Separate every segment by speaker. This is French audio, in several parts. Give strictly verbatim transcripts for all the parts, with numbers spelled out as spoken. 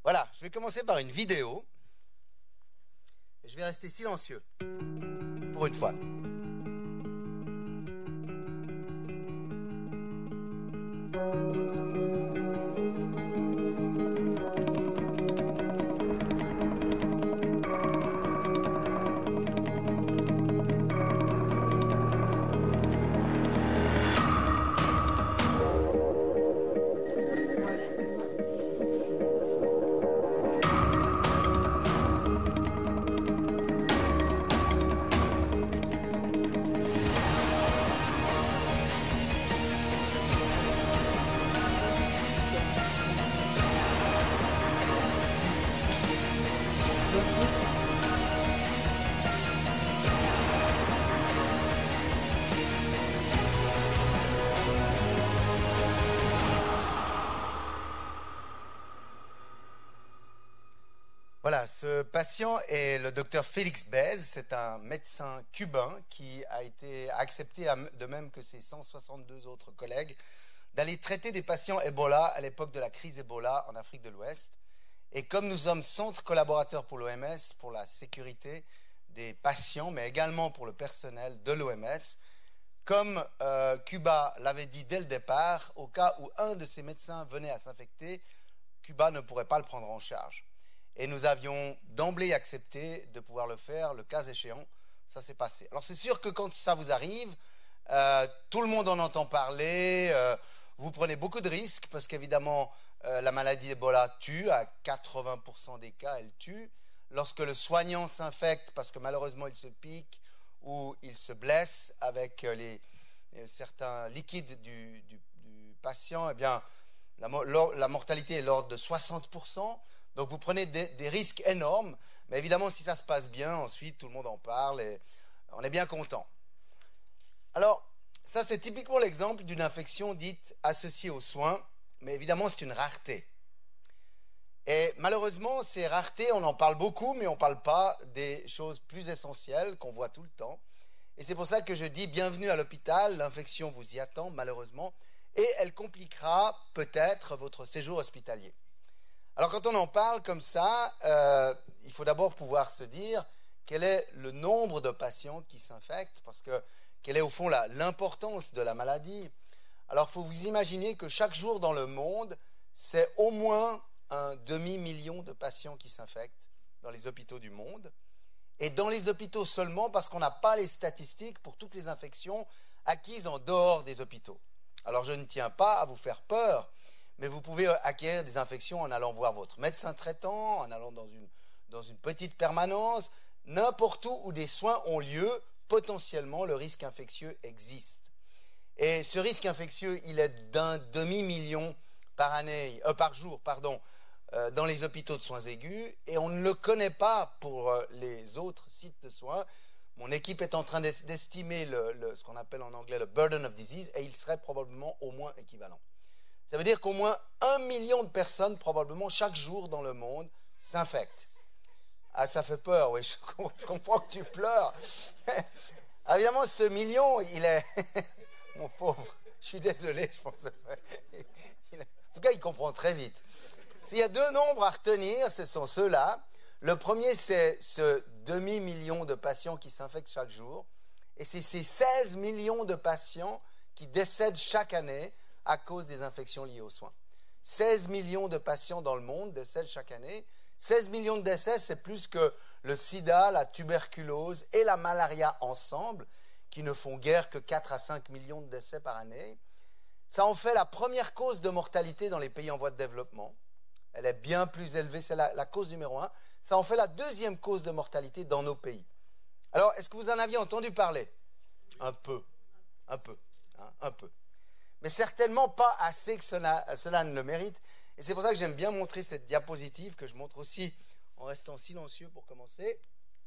Speaker 1: Voilà, je vais commencer par une vidéo. Et je vais rester silencieux. Pour une fois. Voilà, ce patient est le docteur Félix Bèze. C'est un médecin cubain qui a été accepté, de même que ses cent soixante-deux autres collègues, d'aller traiter des patients Ebola à l'époque de la crise Ebola en Afrique de l'Ouest. Et comme nous sommes centre collaborateur pour l'O M S, pour la sécurité des patients, mais également pour le personnel de l'O M S, comme euh, Cuba l'avait dit dès le départ, au cas où un de ces médecins venait à s'infecter, Cuba ne pourrait pas le prendre en charge. Et nous avions d'emblée accepté de pouvoir le faire, le cas échéant, ça s'est passé. Alors c'est sûr que quand ça vous arrive, euh, tout le monde en entend parler, euh, vous prenez beaucoup de risques, parce qu'évidemment, euh, la maladie Ebola tue, à quatre-vingts pour cent des cas, elle tue. Lorsque le soignant s'infecte, parce que malheureusement il se pique, ou il se blesse avec les, les, certains liquides du, du, du patient, eh bien, la, la mortalité est de l'ordre de soixante pour cent. Donc vous prenez des, des risques énormes, mais évidemment si ça se passe bien, ensuite tout le monde en parle et on est bien content. Alors ça c'est typiquement l'exemple d'une infection dite associée aux soins, mais évidemment c'est une rareté. Et malheureusement ces raretés, on en parle beaucoup, mais on ne parle pas des choses plus essentielles qu'on voit tout le temps. Et c'est pour ça que je dis bienvenue à l'hôpital, l'infection vous y attend malheureusement, et elle compliquera peut-être votre séjour hospitalier. Alors quand on en parle comme ça, euh, il faut d'abord pouvoir se dire quel est le nombre de patients qui s'infectent, parce que quelle est au fond l'importance de la maladie. Alors il faut vous imaginer que chaque jour dans le monde, c'est au moins un demi-million de patients qui s'infectent dans les hôpitaux du monde. Et dans les hôpitaux seulement parce qu'on n'a pas les statistiques pour toutes les infections acquises en dehors des hôpitaux. Alors je ne tiens pas à vous faire peur, mais vous pouvez acquérir des infections en allant voir votre médecin traitant, en allant dans une, dans une petite permanence, n'importe où où des soins ont lieu, potentiellement le risque infectieux existe. Et ce risque infectieux, il est d'un demi-million par année, euh, par jour, pardon, euh, dans les hôpitaux de soins aigus, et on ne le connaît pas pour euh, les autres sites de soins. Mon équipe est en train d'estimer le, le, ce qu'on appelle en anglais le burden of disease, et il serait probablement au moins équivalent. Ça veut dire qu'au moins un million de personnes, probablement chaque jour dans le monde, s'infectent. Ah, ça fait peur, oui, je, je comprends que tu pleures. Ah, évidemment, ce million, il est... Mon pauvre, je suis désolé, je pense... Il est... En tout cas, il comprend très vite. S'il y a deux nombres à retenir, ce sont ceux-là. Le premier, c'est ce demi-million de patients qui s'infectent chaque jour. Et c'est ces seize millions de patients qui décèdent chaque année à cause des infections liées aux soins. seize millions de patients dans le monde décèdent chaque année. seize millions de décès, c'est plus que le sida, la tuberculose et la malaria ensemble, qui ne font guère que quatre à cinq millions de décès par année. Ça en fait la première cause de mortalité dans les pays en voie de développement. Elle est bien plus élevée, c'est la, la cause numéro un. Ça en fait la deuxième cause de mortalité dans nos pays. Alors, est-ce que vous en aviez entendu parler? Un peu, un peu, hein, un peu. Mais certainement pas assez que cela, cela ne le mérite. Et c'est pour ça que j'aime bien montrer cette diapositive, que je montre aussi en restant silencieux pour commencer.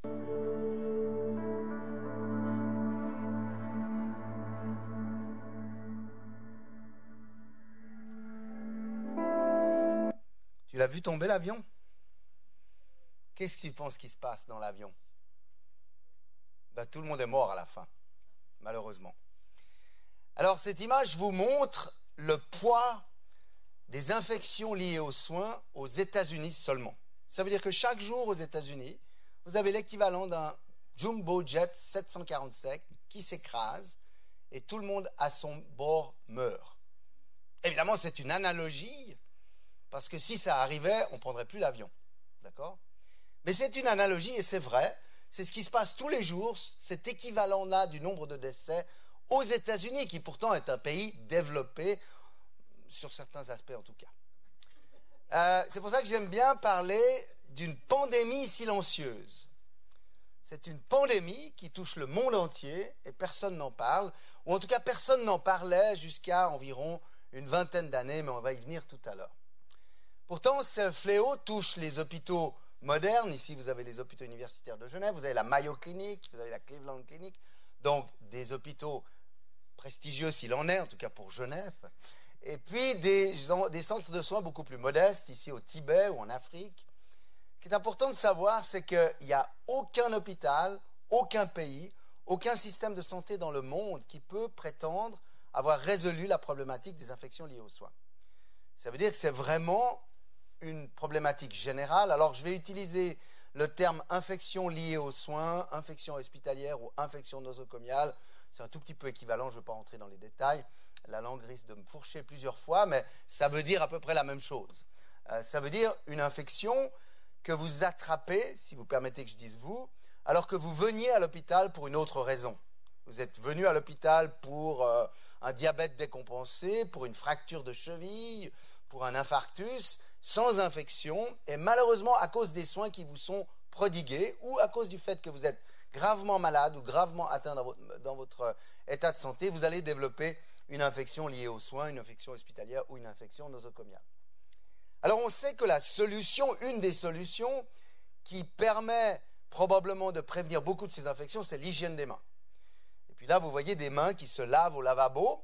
Speaker 1: Tu l'as vu tomber l'avion? Qu'est-ce que tu penses qui se passe dans l'avion? Ben, tout le monde est mort à la fin, malheureusement. Alors cette image vous montre le poids des infections liées aux soins aux États-Unis seulement. Ça veut dire que chaque jour aux États-Unis, vous avez l'équivalent d'un jumbo jet sept cent quarante-sept qui s'écrase et tout le monde à son bord meurt. Évidemment, c'est une analogie, parce que si ça arrivait, on ne prendrait plus l'avion. D'accord ? Mais c'est une analogie et c'est vrai. C'est ce qui se passe tous les jours, cet équivalent-là du nombre de décès aux États-Unis, qui pourtant est un pays développé, sur certains aspects en tout cas. Euh, c'est pour ça que j'aime bien parler d'une pandémie silencieuse. C'est une pandémie qui touche le monde entier et personne n'en parle, ou en tout cas personne n'en parlait jusqu'à environ une vingtaine d'années, mais on va y venir tout à l'heure. Pourtant, ce fléau touche les hôpitaux modernes. Ici, vous avez les hôpitaux universitaires de Genève, vous avez la Mayo Clinic, vous avez la Cleveland Clinic, donc des hôpitaux prestigieux s'il en est, en tout cas pour Genève, et puis des, des centres de soins beaucoup plus modestes, ici au Tibet ou en Afrique. Ce qui est important de savoir, c'est qu'il n'y a aucun hôpital, aucun pays, aucun système de santé dans le monde qui peut prétendre avoir résolu la problématique des infections liées aux soins. Ça veut dire que c'est vraiment une problématique générale. Alors je vais utiliser le terme infection liée aux soins, infection hospitalière ou infection nosocomiale. C'est un tout petit peu équivalent, je ne vais pas rentrer dans les détails. La langue risque de me fourcher plusieurs fois, mais ça veut dire à peu près la même chose. Euh, ça veut dire une infection que vous attrapez, si vous permettez que je dise vous, alors que vous veniez à l'hôpital pour une autre raison. Vous êtes venu à l'hôpital pour euh, un diabète décompensé, pour une fracture de cheville, pour un infarctus, sans infection, et malheureusement à cause des soins qui vous sont prodigués, ou à cause du fait que vous êtes gravement malade ou gravement atteint dans votre, dans votre état de santé, vous allez développer une infection liée aux soins, une infection hospitalière ou une infection nosocomiale. Alors on sait que la solution, une des solutions qui permet probablement de prévenir beaucoup de ces infections, c'est l'hygiène des mains. Et puis là, vous voyez des mains qui se lavent au lavabo.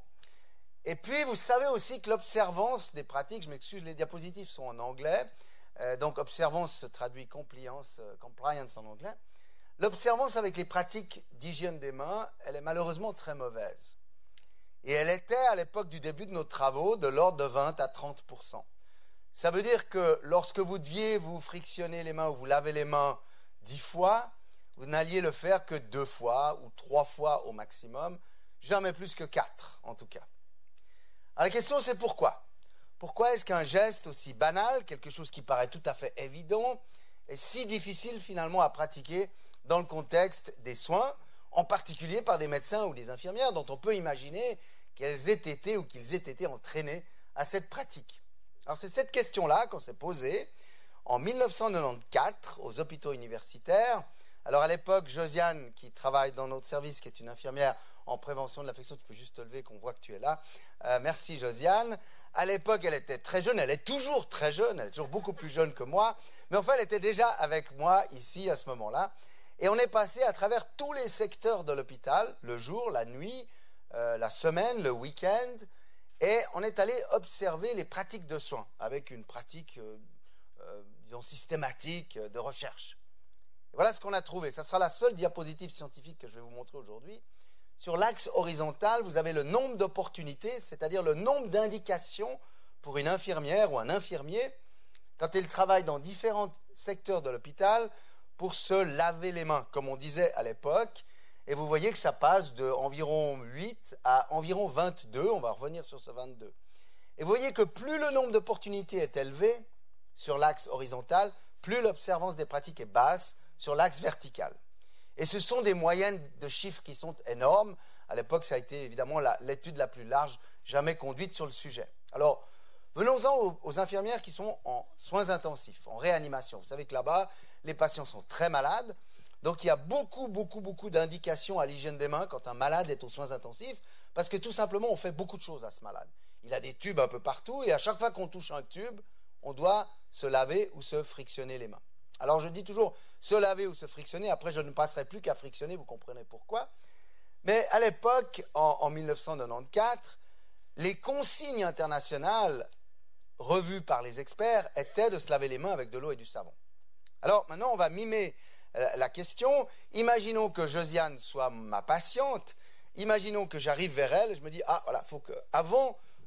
Speaker 1: Et puis, vous savez aussi que l'observance des pratiques, je m'excuse, les diapositives sont en anglais, euh, donc observance se traduit compliance, euh, compliance en anglais. L'observance avec les pratiques d'hygiène des mains, elle est malheureusement très mauvaise. Et elle était, à l'époque du début de nos travaux, de l'ordre de vingt à trente pour cent. Ça veut dire que lorsque vous deviez vous frictionner les mains ou vous laver les mains dix fois, vous n'alliez le faire que deux fois ou trois fois au maximum, jamais plus que quatre en tout cas. Alors la question c'est pourquoi ? Pourquoi est-ce qu'un geste aussi banal, quelque chose qui paraît tout à fait évident, est si difficile finalement à pratiquer dans le contexte des soins, en particulier par des médecins ou des infirmières dont on peut imaginer qu'elles aient été ou qu'ils aient été entraînés à cette pratique. Alors c'est cette question-là qu'on s'est posée en mille neuf cent quatre-vingt-quatorze aux hôpitaux universitaires. Alors à l'époque, Josiane, qui travaille dans notre service, qui est une infirmière en prévention de l'infection, tu peux juste te lever qu'on voit que tu es là. Euh, merci Josiane. À l'époque, elle était très jeune, elle est toujours très jeune, elle est toujours beaucoup plus jeune que moi, mais enfin elle était déjà avec moi ici à ce moment-là. Et on est passé à travers tous les secteurs de l'hôpital, le jour, la nuit, euh, la semaine, le week-end, et on est allé observer les pratiques de soins avec une pratique, euh, euh, disons, systématique de recherche. Et voilà ce qu'on a trouvé. Ça sera la seule diapositive scientifique que je vais vous montrer aujourd'hui. Sur l'axe horizontal, vous avez le nombre d'opportunités, c'est-à-dire le nombre d'indications pour une infirmière ou un infirmier quand il travaille dans différents secteurs de l'hôpital pour se laver les mains, comme on disait à l'époque. Et vous voyez que ça passe de environ huit à environ vingt-deux. On va revenir sur ce vingt-deux. Et vous voyez que plus le nombre d'opportunités est élevé sur l'axe horizontal, plus l'observance des pratiques est basse sur l'axe vertical. Et ce sont des moyennes de chiffres qui sont énormes. À l'époque, ça a été évidemment la, l'étude la plus large jamais conduite sur le sujet. Alors, venons-en aux, aux infirmières qui sont en soins intensifs, en réanimation. Vous savez que là-bas, les patients sont très malades. Donc, il y a beaucoup, beaucoup, beaucoup d'indications à l'hygiène des mains quand un malade est aux soins intensifs, parce que tout simplement, on fait beaucoup de choses à ce malade. Il a des tubes un peu partout, et à chaque fois qu'on touche un tube, on doit se laver ou se frictionner les mains. Alors, je dis toujours se laver ou se frictionner. Après, je ne passerai plus qu'à frictionner, vous comprenez pourquoi. Mais à l'époque, en, en mille neuf cent quatre-vingt-quatorze, les consignes internationales revues par les experts étaient de se laver les mains avec de l'eau et du savon. Alors, maintenant, on va mimer la question. Imaginons que Josiane soit ma patiente. Imaginons que j'arrive vers elle et je me dis, ah, voilà, il faut que, avant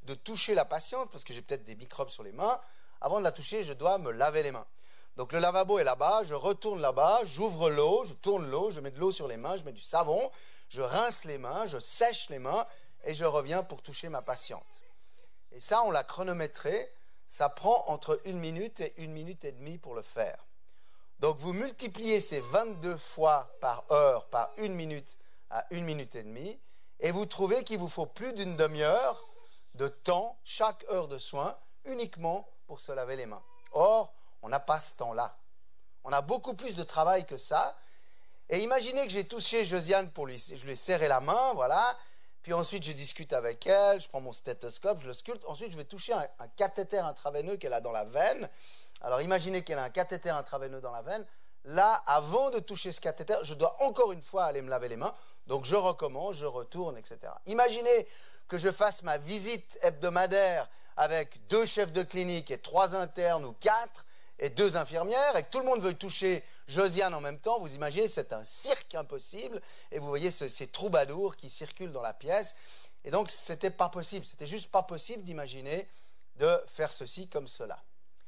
Speaker 1: de toucher la patiente, parce que j'ai peut-être des microbes sur les mains, avant de la toucher, je dois me laver les mains. Donc le lavabo est là-bas, je retourne là-bas, j'ouvre l'eau, je tourne l'eau, je mets de l'eau sur les mains, je mets du savon, je rince les mains, je sèche les mains et je reviens pour toucher ma patiente. Et ça, on l'a chronométré, ça prend entre une minute et une minute et demie pour le faire. Donc vous multipliez ces vingt-deux fois par heure par une minute à une minute et demie et vous trouvez qu'il vous faut plus d'une demi-heure de temps chaque heure de soin uniquement pour se laver les mains. Or, on n'a pas ce temps-là. On a beaucoup plus de travail que ça. Et imaginez que j'ai touché Josiane pour lui, je lui ai serré la main, voilà. Puis ensuite, je discute avec elle, je prends mon stéthoscope, je le sculpte. Ensuite, je vais toucher un, un cathéter intraveineux qu'elle a dans la veine. Alors, imaginez qu'elle a un cathéter intraveineux dans la veine. Là, avant de toucher ce cathéter, je dois encore une fois aller me laver les mains. Donc, je recommence, je retourne, et cetera. Imaginez que je fasse ma visite hebdomadaire avec deux chefs de clinique et trois internes ou quatre et deux infirmières et que tout le monde veuille toucher Josiane en même temps. Vous imaginez, c'est un cirque impossible. Et vous voyez ce, ces troubadours qui circulent dans la pièce. Et donc, c'était pas possible. C'était juste pas possible d'imaginer de faire ceci comme cela.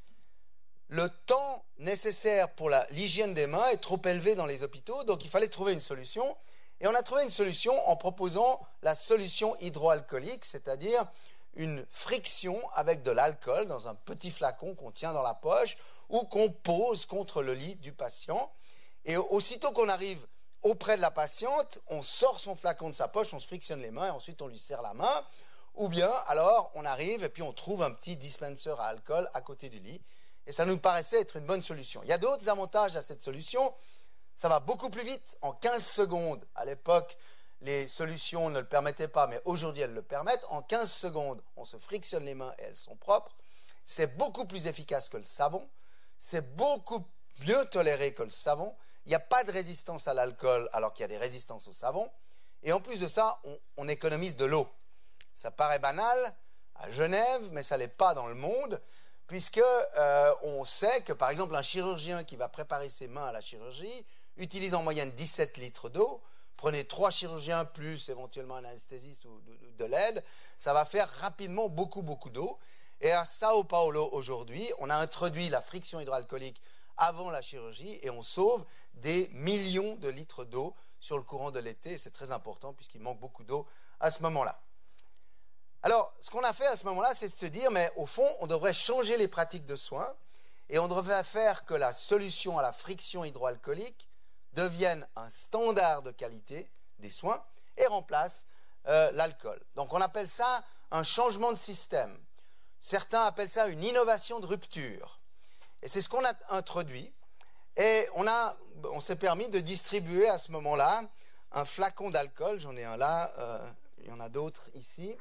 Speaker 1: Le temps nécessaire pour l'hygiène des mains est trop élevé dans les hôpitaux, donc il fallait trouver une solution. Et on a trouvé une solution en proposant la solution hydroalcoolique, c'est-à-dire une friction avec de l'alcool dans un petit flacon qu'on tient dans la poche ou qu'on pose contre le lit du patient. Et aussitôt qu'on arrive auprès de la patiente, on sort son flacon de sa poche, on se frictionne les mains et ensuite on lui serre la main. Ou bien alors on arrive et puis on trouve un petit dispenser à alcool à côté du lit. Et ça nous paraissait être une bonne solution. Il y a d'autres avantages à cette solution. Ça va beaucoup plus vite, en quinze secondes. À l'époque, les solutions ne le permettaient pas, mais aujourd'hui elles le permettent. En quinze secondes, on se frictionne les mains et elles sont propres. C'est beaucoup plus efficace que le savon. C'est beaucoup mieux toléré que le savon. Il n'y a pas de résistance à l'alcool alors qu'il y a des résistances au savon. Et en plus de ça, on, on économise de l'eau. Ça paraît banal à Genève, mais ça ne l'est pas dans le monde, puisque euh, on sait que, par exemple, un chirurgien qui va préparer ses mains à la chirurgie utilise en moyenne dix-sept litres d'eau. Prenez trois chirurgiens plus éventuellement un anesthésiste ou de, de l'aide, ça va faire rapidement beaucoup, beaucoup d'eau. Et à Sao Paulo, aujourd'hui, on a introduit la friction hydroalcoolique avant la chirurgie et on sauve des millions de litres d'eau sur le courant de l'été. C'est très important puisqu'il manque beaucoup d'eau à ce moment-là. Alors, ce qu'on a fait à ce moment-là, c'est de se dire, mais au fond, on devrait changer les pratiques de soins et on devrait faire que la solution à la friction hydroalcoolique devienne un standard de qualité des soins et remplace euh, l'alcool. Donc, on appelle ça un changement de système. Certains appellent ça une innovation de rupture. Et c'est ce qu'on a introduit. Et on, a, on s'est permis de distribuer à ce moment-là un flacon d'alcool. J'en ai un là, euh, il y en a d'autres ici.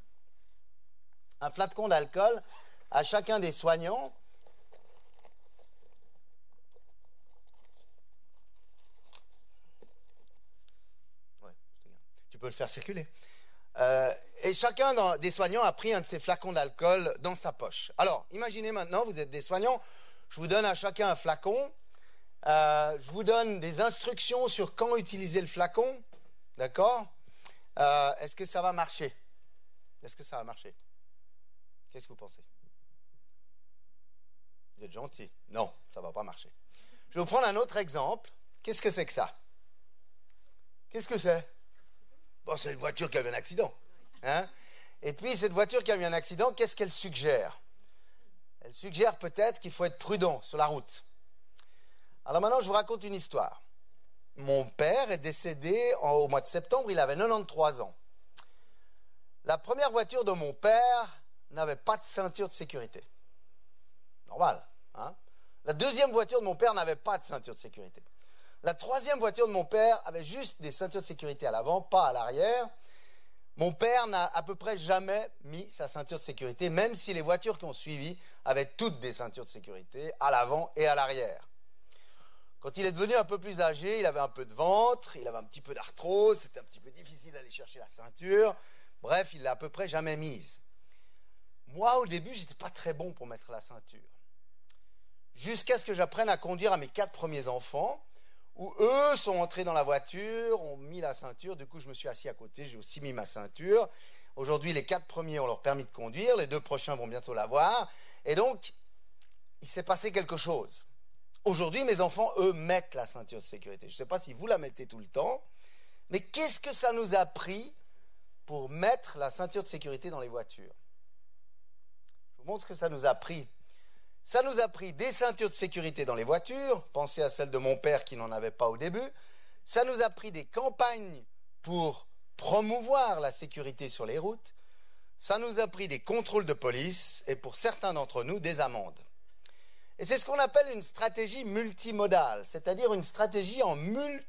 Speaker 1: Un flacon d'alcool à chacun des soignants. Ouais, tu peux le faire circuler. Euh, et chacun dans, des soignants a pris un de ces flacons d'alcool dans sa poche. Alors, imaginez maintenant, vous êtes des soignants, je vous donne à chacun un flacon, euh, je vous donne des instructions sur quand utiliser le flacon, d'accord? euh, Est-ce que ça va marcher? Est-ce que ça va marcher? Qu'est-ce que vous pensez? Vous êtes gentil. Non, ça ne va pas marcher. Je vais vous prendre un autre exemple. Qu'est-ce que c'est que ça? Qu'est-ce que c'est? Bon, c'est une voiture qui a eu un accident. Hein? Et puis, cette voiture qui a eu un accident, qu'est-ce qu'elle suggère? Elle suggère peut-être qu'il faut être prudent sur la route. Alors maintenant, je vous raconte une histoire. Mon père est décédé en, au mois de septembre, il avait quatre-vingt-treize ans. La première voiture de mon père n'avait pas de ceinture de sécurité. Normal, hein? La deuxième voiture de mon père n'avait pas de ceinture de sécurité. La troisième voiture de mon père avait juste des ceintures de sécurité à l'avant, pas à l'arrière. Mon père n'a à peu près jamais mis sa ceinture de sécurité, même si les voitures qui ont suivi avaient toutes des ceintures de sécurité à l'avant et à l'arrière. Quand il est devenu un peu plus âgé, il avait un peu de ventre, il avait un petit peu d'arthrose, c'était un petit peu difficile d'aller chercher la ceinture. Bref, il l'a à peu près jamais mise. Moi, au début, je n'étais pas très bon pour mettre la ceinture. Jusqu'à ce que j'apprenne à conduire à mes quatre premiers enfants, où eux sont entrés dans la voiture, ont mis la ceinture. Du coup, je me suis assis à côté, j'ai aussi mis ma ceinture. Aujourd'hui, les quatre premiers ont leur permis de conduire, les deux prochains vont bientôt l'avoir. Et donc, il s'est passé quelque chose. Aujourd'hui, mes enfants, eux, mettent la ceinture de sécurité. Je ne sais pas si vous la mettez tout le temps, mais qu'est-ce que ça nous a pris pour mettre la ceinture de sécurité dans les voitures? Je vous montre ce que ça nous a pris. Ça nous a pris des ceintures de sécurité dans les voitures. Pensez à celle de mon père qui n'en avait pas au début. Ça nous a pris des campagnes pour promouvoir la sécurité sur les routes. Ça nous a pris des contrôles de police et pour certains d'entre nous, des amendes. Et c'est ce qu'on appelle une stratégie multimodale, c'est-à-dire une stratégie en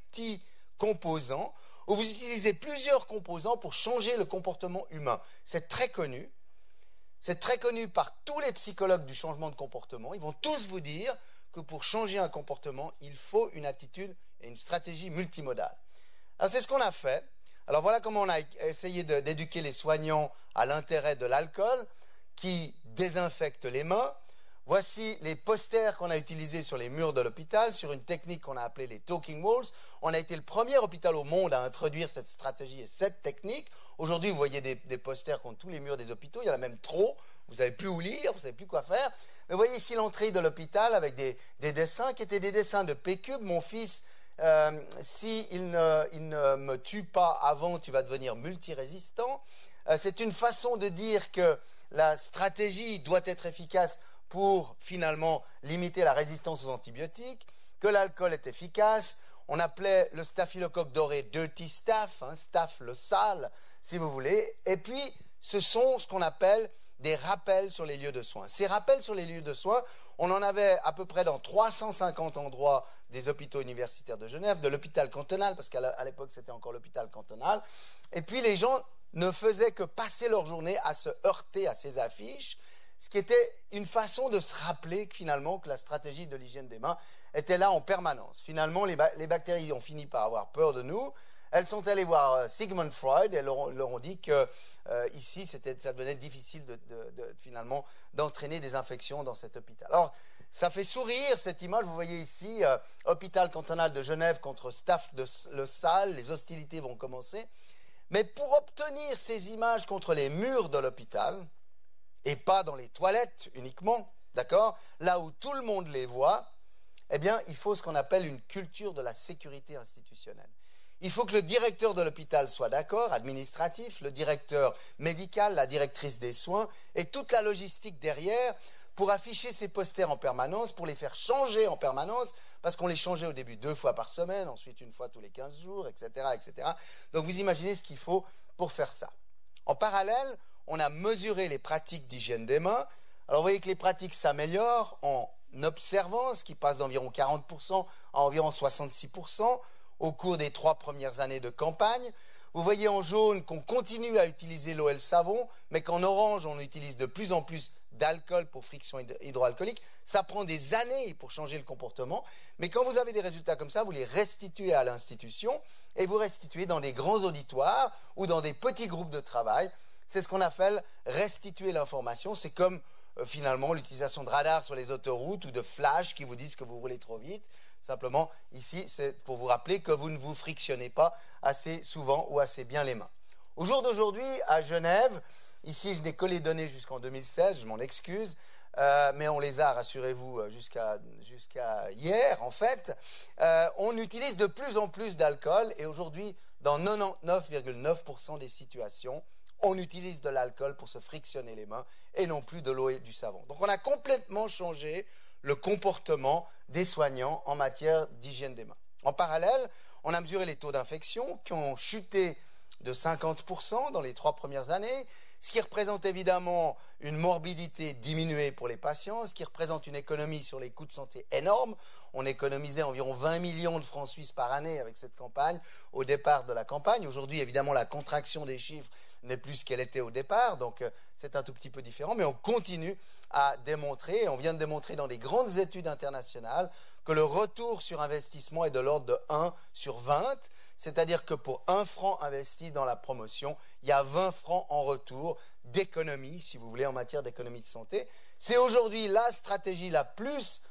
Speaker 1: multi-composants, où vous utilisez plusieurs composants pour changer le comportement humain. C'est très connu. C'est très connu par tous les psychologues du changement de comportement. Ils vont tous vous dire que pour changer un comportement, il faut une attitude et une stratégie multimodale. Alors c'est ce qu'on a fait. Alors voilà comment on a essayé d'éduquer les soignants à l'intérêt de l'alcool qui désinfecte les mains. Voici les posters qu'on a utilisés sur les murs de l'hôpital, sur une technique qu'on a appelée les talking walls. On a été le premier hôpital au monde à introduire cette stratégie et cette technique. Aujourd'hui, vous voyez des, des posters contre tous les murs des hôpitaux. Il y en a même trop. Vous ne savez plus où lire, vous ne savez plus quoi faire. Mais vous voyez ici l'entrée de l'hôpital avec des, des dessins qui étaient des dessins de P-Cube. Mon fils, euh, s'il ne, il ne me tue pas avant, tu vas devenir multirésistant. Euh, c'est une façon de dire que la stratégie doit être efficace pour finalement limiter la résistance aux antibiotiques, que l'alcool est efficace. On appelait le staphylocoque doré dirty staph, hein, staph le sale, si vous voulez. Et puis, ce sont ce qu'on appelle des rappels sur les lieux de soins. Ces rappels sur les lieux de soins, on en avait à peu près dans trois cent cinquante endroits des hôpitaux universitaires de Genève, de l'hôpital cantonal, parce qu'à l'époque c'était encore l'hôpital cantonal. Et puis les gens ne faisaient que passer leur journée à se heurter à ces affiches, ce qui était une façon de se rappeler que finalement que la stratégie de l'hygiène des mains était là en permanence. Finalement, les, ba les bactéries ont fini par avoir peur de nous. Elles sont allées voir euh, Sigmund Freud et elles leur, leur ont dit que euh, ici, ça devenait difficile de, de, de, finalement d'entraîner des infections dans cet hôpital. Alors, ça fait sourire cette image. Vous voyez ici, euh, hôpital cantonal de Genève contre Staph de, le sale. Les hostilités vont commencer. Mais pour obtenir ces images contre les murs de l'hôpital, et pas dans les toilettes uniquement, d'accord, là où tout le monde les voit, eh bien, il faut ce qu'on appelle une culture de la sécurité institutionnelle. Il faut que le directeur de l'hôpital soit d'accord, administratif, le directeur médical, la directrice des soins, et toute la logistique derrière pour afficher ces posters en permanence, pour les faire changer en permanence, parce qu'on les changeait au début deux fois par semaine, ensuite une fois tous les quinze jours, et cetera, et cetera. Donc vous imaginez ce qu'il faut pour faire ça. En parallèle, on a mesuré les pratiques d'hygiène des mains. Alors vous voyez que les pratiques s'améliorent en observant, ce qui passe d'environ quarante pour cent à environ soixante-six pour cent au cours des trois premières années de campagne. Vous voyez en jaune qu'on continue à utiliser l'eau et le savon, mais qu'en orange, on utilise de plus en plus d'alcool pour friction hydroalcoolique. Ça prend des années pour changer le comportement, mais quand vous avez des résultats comme ça, vous les restituez à l'institution et vous restituez dans des grands auditoires ou dans des petits groupes de travail. C'est ce qu'on appelle restituer l'information. C'est comme euh, finalement l'utilisation de radars sur les autoroutes ou de flash qui vous disent que vous roulez trop vite. Simplement, ici, c'est pour vous rappeler que vous ne vous frictionnez pas assez souvent ou assez bien les mains. Au jour d'aujourd'hui, à Genève, ici je n'ai que les données jusqu'en deux mille seize, je m'en excuse, euh, mais on les a, rassurez-vous, jusqu'à jusqu'à hier en fait. Euh, on utilise de plus en plus d'alcool et aujourd'hui, dans quatre-vingt-dix-neuf virgule neuf pour cent des situations, on utilise de l'alcool pour se frictionner les mains et non plus de l'eau et du savon. Donc on a complètement changé le comportement des soignants en matière d'hygiène des mains. En parallèle, on a mesuré les taux d'infection qui ont chuté de cinquante pour cent dans les trois premières années, ce qui représente évidemment une morbidité diminuée pour les patients, ce qui représente une économie sur les coûts de santé énorme. On économisait environ vingt millions de francs suisses par année avec cette campagne au départ de la campagne. Aujourd'hui, évidemment, la contraction des chiffres n'est plus ce qu'elle était au départ, donc euh, c'est un tout petit peu différent, mais on continue à démontrer, et on vient de démontrer dans des grandes études internationales, que le retour sur investissement est de l'ordre de un sur vingt, c'est-à-dire que pour un franc investi dans la promotion, il y a vingt francs en retour d'économie, si vous voulez, en matière d'économie de santé. C'est aujourd'hui la stratégie la plus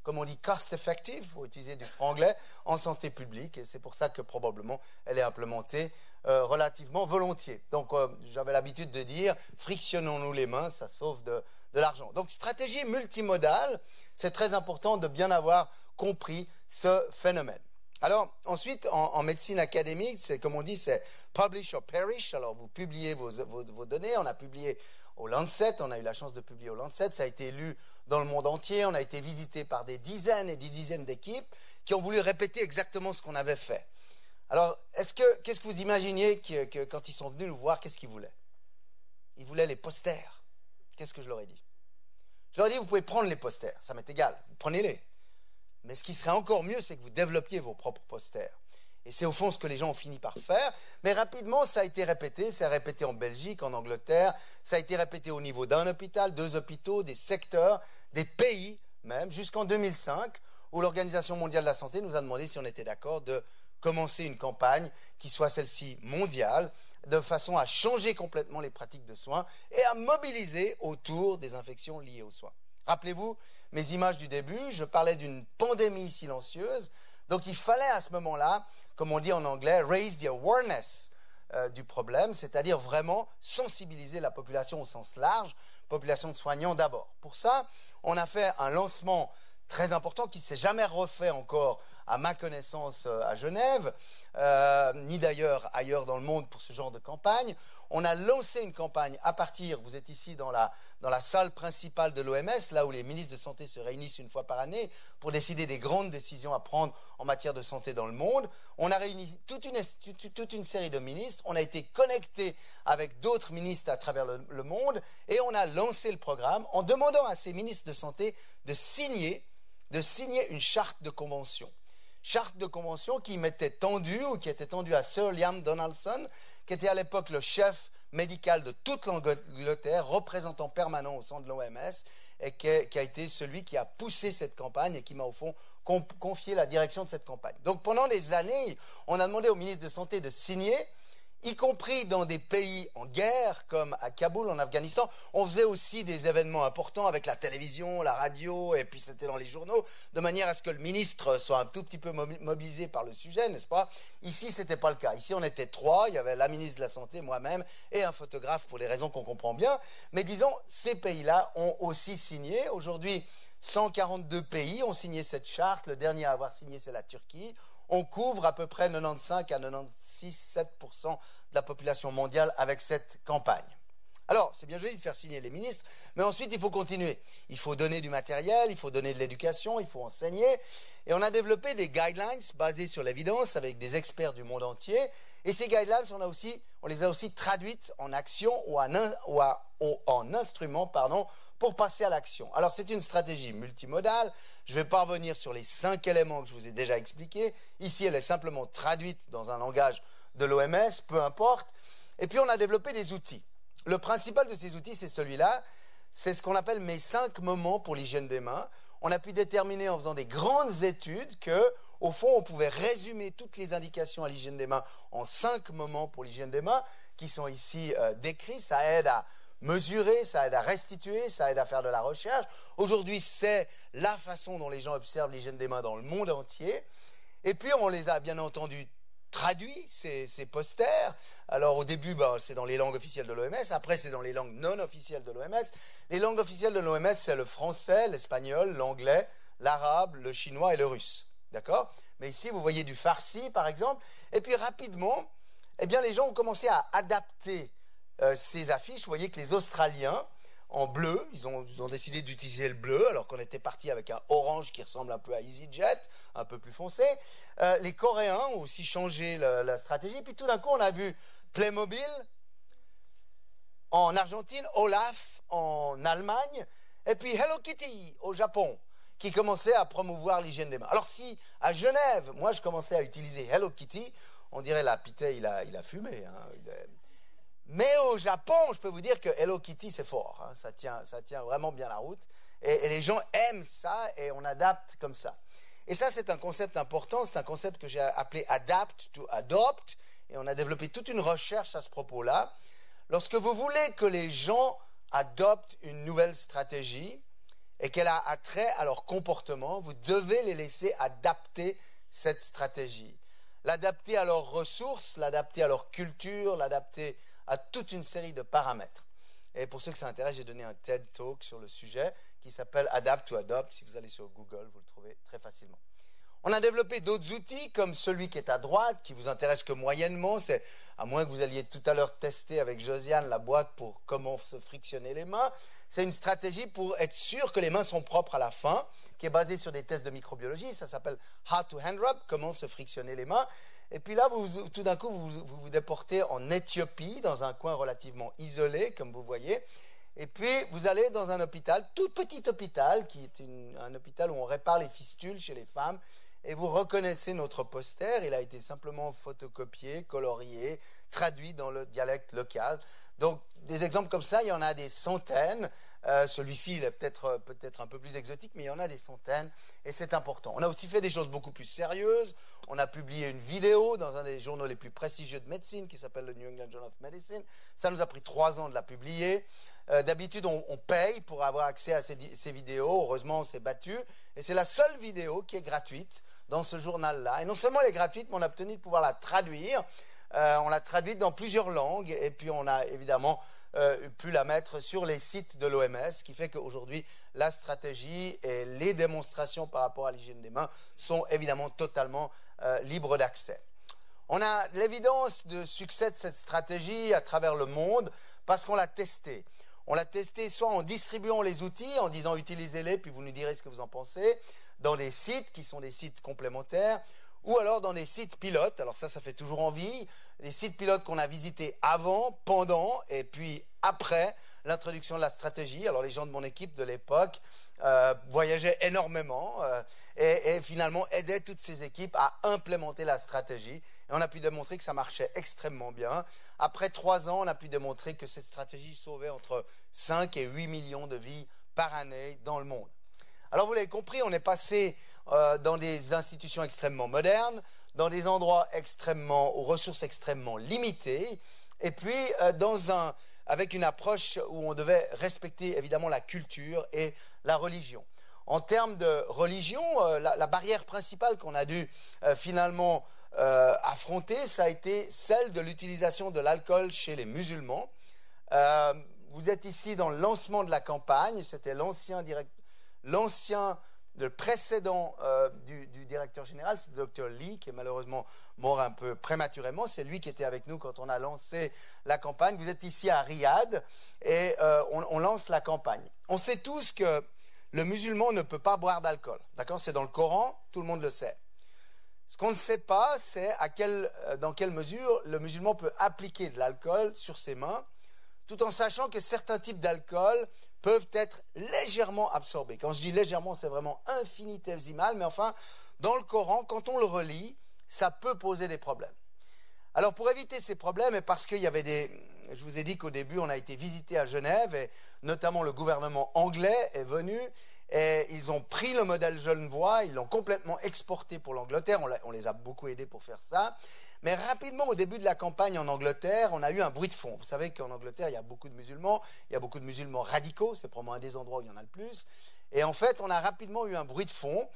Speaker 1: comme on dit, cost effective, pour utiliser du franglais, en santé publique. Et c'est pour ça que probablement elle est implémentée euh, relativement volontiers. Donc euh, j'avais l'habitude de dire, frictionnons-nous les mains, ça sauve de, de l'argent. Donc stratégie multimodale, c'est très important de bien avoir compris ce phénomène. Alors ensuite, en, en médecine académique, c'est comme on dit, c'est publish or perish. Alors vous publiez vos, vos, vos données. On a publié au Lancet, on a eu la chance de publier au Lancet. Ça a été lu dans le monde entier. On a été visité par des dizaines et des dizaines d'équipes qui ont voulu répéter exactement ce qu'on avait fait. Alors, est-ce que, qu'est-ce que vous imaginiez que, que quand ils sont venus nous voir, qu'est-ce qu'ils voulaient? Ils voulaient les posters. Qu'est-ce que je leur ai dit? Je leur ai dit, vous pouvez prendre les posters, ça m'est égal, prenez-les. Mais ce qui serait encore mieux, c'est que vous développiez vos propres posters. Et c'est au fond ce que les gens ont fini par faire. Mais rapidement, ça a été répété. C'est répété en Belgique, en Angleterre. Ça a été répété au niveau d'un hôpital, deux hôpitaux, des secteurs, des pays même, jusqu'en deux mille cinq, où l'Organisation mondiale de la santé nous a demandé si on était d'accord de commencer une campagne qui soit celle-ci mondiale, de façon à changer complètement les pratiques de soins et à mobiliser autour des infections liées aux soins. Rappelez-vous mes images du début, je parlais d'une pandémie silencieuse, donc il fallait à ce moment-là, comme on dit en anglais, raise the awareness euh, du problème, c'est-à-dire vraiment sensibiliser la population au sens large, population de soignants d'abord. Pour ça, on a fait un lancement très important qui ne s'est jamais refait encore à ma connaissance à Genève, euh, ni d'ailleurs ailleurs dans le monde pour ce genre de campagne. On a lancé une campagne à partir, vous êtes ici dans la, dans la salle principale de l'O M S, là où les ministres de santé se réunissent une fois par année pour décider des grandes décisions à prendre en matière de santé dans le monde. On a réuni toute une, toute une série de ministres, on a été connectés avec d'autres ministres à travers le, le monde et on a lancé le programme en demandant à ces ministres de santé de signer, de signer une charte de convention. Charte de convention qui m'était tendue ou qui était tendue à Sir Liam Donaldson, qui était à l'époque le chef médical de toute l'Angleterre, représentant permanent au sein de l'O M S, et qui a, qui a été celui qui a poussé cette campagne et qui m'a au fond confié la direction de cette campagne. Donc pendant des années, on a demandé au ministre de Santé de signer, y compris dans des pays en guerre, comme à Kaboul, en Afghanistan. On faisait aussi des événements importants avec la télévision, la radio, et puis c'était dans les journaux, de manière à ce que le ministre soit un tout petit peu mobilisé par le sujet, n'est-ce pas? Ici, ce n'était pas le cas. Ici, on était trois. Il y avait la ministre de la Santé, moi-même, et un photographe pour des raisons qu'on comprend bien. Mais disons, ces pays-là ont aussi signé. Aujourd'hui, cent quarante-deux pays ont signé cette charte. Le dernier à avoir signé, c'est la Turquie. On couvre à peu près quatre-vingt-quinze à quatre-vingt-seize, sept pour cent de la population mondiale avec cette campagne. Alors, c'est bien joli de faire signer les ministres, mais ensuite, il faut continuer. Il faut donner du matériel, il faut donner de l'éducation, il faut enseigner. Et on a développé des guidelines basées sur l'évidence avec des experts du monde entier. Et ces guidelines, on, a aussi, on les a aussi traduites en action ou en, ou à, ou en instrument, pardon, pour passer à l'action. Alors, c'est une stratégie multimodale. Je ne vais pas revenir sur les cinq éléments que je vous ai déjà expliqués. Ici, elle est simplement traduite dans un langage de l'O M S, peu importe. Et puis, on a développé des outils. Le principal de ces outils, c'est celui-là. C'est ce qu'on appelle mes cinq moments pour l'hygiène des mains. On a pu déterminer en faisant des grandes études que, au fond, on pouvait résumer toutes les indications à l'hygiène des mains en cinq moments pour l'hygiène des mains, qui sont ici euh, décrits. Ça aide à mesurer, ça aide à restituer, ça aide à faire de la recherche. Aujourd'hui, c'est la façon dont les gens observent l'hygiène des mains dans le monde entier. Et puis, on les a bien entendu traduits, ces, ces posters. Alors, au début, ben, c'est dans les langues officielles de l'O M S. Après, c'est dans les langues non officielles de l'O M S. Les langues officielles de l'O M S, c'est le français, l'espagnol, l'anglais, l'arabe, le chinois et le russe. D'accord? Mais ici, vous voyez du farsi, par exemple. Et puis, rapidement, eh bien, les gens ont commencé à adapter Euh, ces affiches. Vous voyez que les Australiens, en bleu, ils ont, ils ont décidé d'utiliser le bleu, alors qu'on était parti avec un orange qui ressemble un peu à EasyJet, un peu plus foncé. Euh, les Coréens ont aussi changé la, la stratégie. Puis tout d'un coup, on a vu Playmobil en Argentine, Olaf en Allemagne, et puis Hello Kitty au Japon, qui commençait à promouvoir l'hygiène des mains. Alors si, à Genève, moi je commençais à utiliser Hello Kitty, on dirait la Pité, il a, il a fumé, hein, il a, mais au Japon, je peux vous dire que Hello Kitty, c'est fort. Hein, ça tient, ça tient vraiment bien la route. Et, et les gens aiment ça et on adapte comme ça. Et ça, c'est un concept important. C'est un concept que j'ai appelé Adapt to Adopt. Et on a développé toute une recherche à ce propos-là. Lorsque vous voulez que les gens adoptent une nouvelle stratégie, et qu'elle a attrait à leur comportement, vous devez les laisser adapter cette stratégie. L'adapter à leurs ressources, l'adapter à leur culture, l'adapter à toute une série de paramètres. Et pour ceux que ça intéresse, j'ai donné un TED Talk sur le sujet qui s'appelle Adapt to Adopt. Si vous allez sur Google, vous le trouvez très facilement. On a développé d'autres outils comme celui qui est à droite, qui vous intéresse que moyennement. C'est, à moins que vous alliez tout à l'heure tester avec Josiane la boîte pour comment se frictionner les mains. C'est une stratégie pour être sûr que les mains sont propres à la fin, qui est basée sur des tests de microbiologie. Ça s'appelle How to Hand Rub, comment se frictionner les mains. Et puis là, vous, tout d'un coup, vous, vous vous déportez en Éthiopie, dans un coin relativement isolé, comme vous voyez. Et puis, vous allez dans un hôpital, tout petit hôpital, qui est une, un hôpital où on répare les fistules chez les femmes. Et vous reconnaissez notre poster, il a été simplement photocopié, colorié, traduit dans le dialecte local. Donc, des exemples comme ça, il y en a des centaines. Euh, celui-ci, il est peut-être peut-être un peu plus exotique, mais il y en a des centaines, et c'est important. On a aussi fait des choses beaucoup plus sérieuses. On a publié une vidéo dans un des journaux les plus prestigieux de médecine, qui s'appelle le New England Journal of Medicine. Ça nous a pris trois ans de la publier. Euh, d'habitude, on, on paye pour avoir accès à ces, ces vidéos. Heureusement, on s'est battu. Et c'est la seule vidéo qui est gratuite dans ce journal-là. Et non seulement elle est gratuite, mais on a obtenu de pouvoir la traduire. Euh, on l'a traduite dans plusieurs langues. Et puis, on a évidemment euh, pu la mettre sur les sites de l'O M S, ce qui fait qu'aujourd'hui, la stratégie et les démonstrations par rapport à l'hygiène des mains sont évidemment totalement euh, libres d'accès. On a l'évidence de succès de cette stratégie à travers le monde parce qu'on l'a testée. On l'a testé soit en distribuant les outils, en disant utilisez-les, puis vous nous direz ce que vous en pensez, dans des sites qui sont des sites complémentaires, ou alors dans des sites pilotes. Alors ça, ça fait toujours envie. Des sites pilotes qu'on a visités avant, pendant, et puis après l'introduction de la stratégie. Alors les gens de mon équipe de l'époque euh, voyageaient énormément euh, et, et finalement aidaient toutes ces équipes à implémenter la stratégie. Et on a pu démontrer que ça marchait extrêmement bien. Après trois ans, on a pu démontrer que cette stratégie sauvait entre cinq et huit millions de vies par année dans le monde. Alors vous l'avez compris, on est passé euh, dans des institutions extrêmement modernes, dans des endroits extrêmement, aux ressources extrêmement limitées, et puis euh, dans un, avec une approche où on devait respecter évidemment la culture et la religion. En termes de religion, euh, la, la barrière principale qu'on a dû euh, finalement Euh, affrontée, ça a été celle de l'utilisation de l'alcool chez les musulmans. Euh, vous êtes ici dans le lancement de la campagne, c'était l'ancien direct, l'ancien, le précédent euh, du, du directeur général, c'est le docteur Lee, qui est malheureusement mort un peu prématurément. C'est lui qui était avec nous quand on a lancé la campagne. Vous êtes ici à Riyad et euh, on, on lance la campagne. On sait tous que le musulman ne peut pas boire d'alcool. D'accord ? C'est dans le Coran, tout le monde le sait. Ce qu'on ne sait pas, c'est à quel, dans quelle mesure le musulman peut appliquer de l'alcool sur ses mains, tout en sachant que certains types d'alcool peuvent être légèrement absorbés. Quand je dis légèrement, c'est vraiment infinitésimal, mais enfin, dans le Coran, quand on le relit, ça peut poser des problèmes. Alors, pour éviter ces problèmes, et parce qu'il y avait des... Je vous ai dit qu'au début, on a été visité à Genève, et notamment le gouvernement anglais est venu, et ils ont pris le modèle genevois, ils l'ont complètement exporté pour l'Angleterre, on, on les a beaucoup aidés pour faire ça. Mais rapidement, au début de la campagne en Angleterre, on a eu un bruit de fond. Vous savez qu'en Angleterre, il y a beaucoup de musulmans, il y a beaucoup de musulmans radicaux, c'est probablement un des endroits où il y en a le plus. Et en fait, on a rapidement eu un bruit de fond,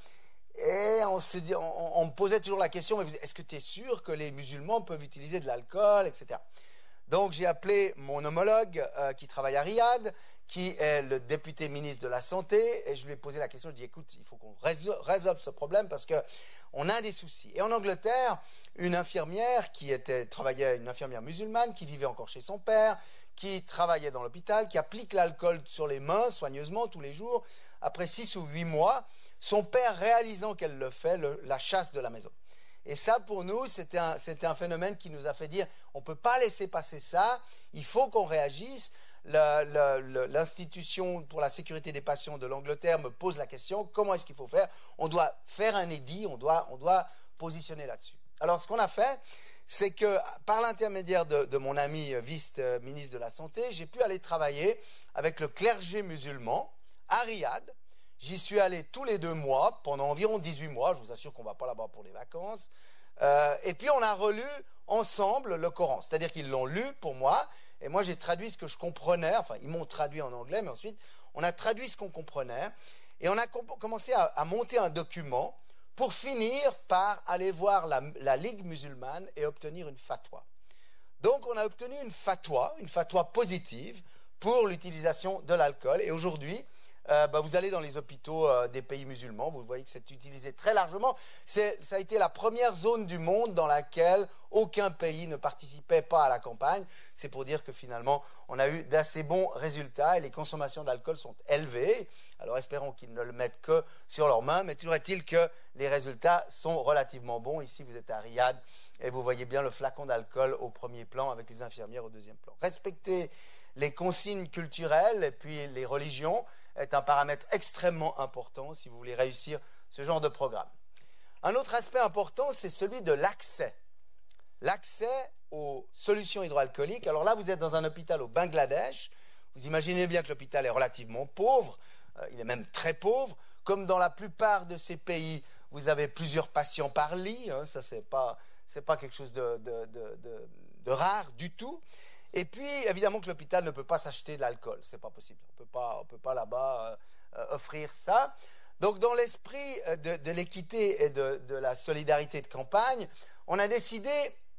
Speaker 1: et on se dit, on, on me posait toujours la question, est-ce que tu es sûr que les musulmans peuvent utiliser de l'alcool, et cetera. Donc j'ai appelé mon homologue euh, qui travaille à Riyad, qui est le député ministre de la Santé, et je lui ai posé la question, je lui ai dit, écoute, il faut qu'on résolve ce problème parce qu'on a des soucis. Et en Angleterre, une infirmière qui était, travaillait, une infirmière musulmane, qui vivait encore chez son père, qui travaillait dans l'hôpital, qui applique l'alcool sur les mains soigneusement tous les jours, après six ou huit mois, son père réalisant qu'elle le fait, le, la chasse de la maison. Et ça, pour nous, c'était un, c'était un phénomène qui nous a fait dire, on ne peut pas laisser passer ça, il faut qu'on réagisse. L'institution pour la sécurité des patients de l'Angleterre me pose la question, comment est-ce qu'il faut faire? On doit faire un édit, on doit, on doit positionner là-dessus. Alors, ce qu'on a fait, c'est que par l'intermédiaire de, de mon ami vice-ministre de la Santé, j'ai pu aller travailler avec le clergé musulman à Riyad. J'y suis allé tous les deux mois, pendant environ dix-huit mois, je vous assure qu'on ne va pas là-bas pour les vacances. Euh, et puis on a relu ensemble le Coran, c'est-à-dire qu'ils l'ont lu pour moi, et moi j'ai traduit ce que je comprenais, enfin ils m'ont traduit en anglais, mais ensuite on a traduit ce qu'on comprenait, et on a com commencé à, à monter un document pour finir par aller voir la, la Ligue musulmane et obtenir une fatwa. Donc on a obtenu une fatwa, une fatwa positive pour l'utilisation de l'alcool, et aujourd'hui, Euh, bah, vous allez dans les hôpitaux euh, des pays musulmans, vous voyez que c'est utilisé très largement. Ça a été la première zone du monde dans laquelle aucun pays ne participait pas à la campagne. C'est pour dire que finalement, on a eu d'assez bons résultats et les consommations d'alcool sont élevées. Alors espérons qu'ils ne le mettent que sur leurs mains, mais toujours est-il que les résultats sont relativement bons. Ici, vous êtes à Riyad et vous voyez bien le flacon d'alcool au premier plan avec les infirmières au deuxième plan. Respectez les consignes culturelles et puis les religions est un paramètre extrêmement important si vous voulez réussir ce genre de programme. Un autre aspect important, c'est celui de l'accès. L'accès aux solutions hydroalcooliques. Alors là, vous êtes dans un hôpital au Bangladesh. Vous imaginez bien que l'hôpital est relativement pauvre. Euh, il est même très pauvre. Comme dans la plupart de ces pays, vous avez plusieurs patients par lit. Hein, ça, c'est pas, c'est pas quelque chose de, de, de, de, de rare du tout. Et puis, évidemment que l'hôpital ne peut pas s'acheter de l'alcool. Ce n'est pas possible. On ne peut pas, on peut pas là-bas euh, offrir ça. Donc, dans l'esprit de, de l'équité et de, de la solidarité de campagne, on a décidé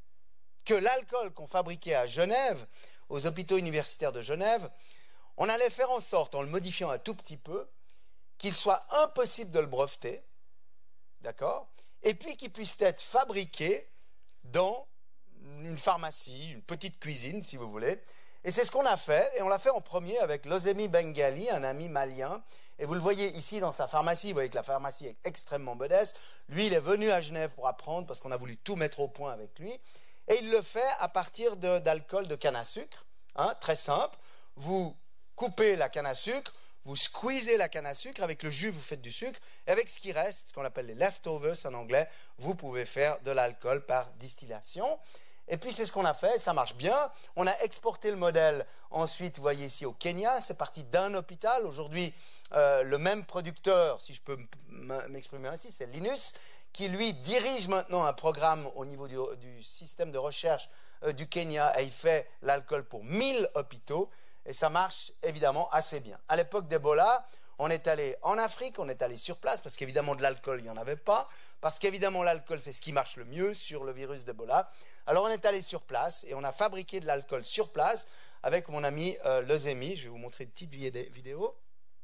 Speaker 1: que l'alcool qu'on fabriquait à Genève, aux hôpitaux universitaires de Genève, on allait faire en sorte, en le modifiant un tout petit peu, qu'il soit impossible de le breveter, d'accord, et puis qu'il puisse être fabriqué dans une pharmacie, une petite cuisine, si vous voulez. Et c'est ce qu'on a fait, et on l'a fait en premier avec Lozemi Bengali, un ami malien. Et vous le voyez ici dans sa pharmacie, vous voyez que la pharmacie est extrêmement modeste. Lui, il est venu à Genève pour apprendre, parce qu'on a voulu tout mettre au point avec lui. Et il le fait à partir d'alcool de, de canne à sucre, hein, très simple. Vous coupez la canne à sucre, vous squeezez la canne à sucre, avec le jus, vous faites du sucre, et avec ce qui reste, ce qu'on appelle les leftovers en anglais, vous pouvez faire de l'alcool par distillation. Et puis c'est ce qu'on a fait, ça marche bien. On a exporté le modèle ensuite, vous voyez ici au Kenya, c'est parti d'un hôpital. Aujourd'hui, euh, le même producteur, si je peux m'exprimer ainsi, c'est Linus, qui lui dirige maintenant un programme au niveau du, du système de recherche euh, du Kenya, et il fait l'alcool pour mille hôpitaux, et ça marche évidemment assez bien. À l'époque d'Ebola, on est allé en Afrique, on est allé sur place, parce qu'évidemment de l'alcool, il n'y en avait pas, parce qu'évidemment l'alcool, c'est ce qui marche le mieux sur le virus d'Ebola. Alors on est allé sur place et on a fabriqué de l'alcool sur place avec mon ami euh, Lozemi. Je vais vous montrer une petite vidéo.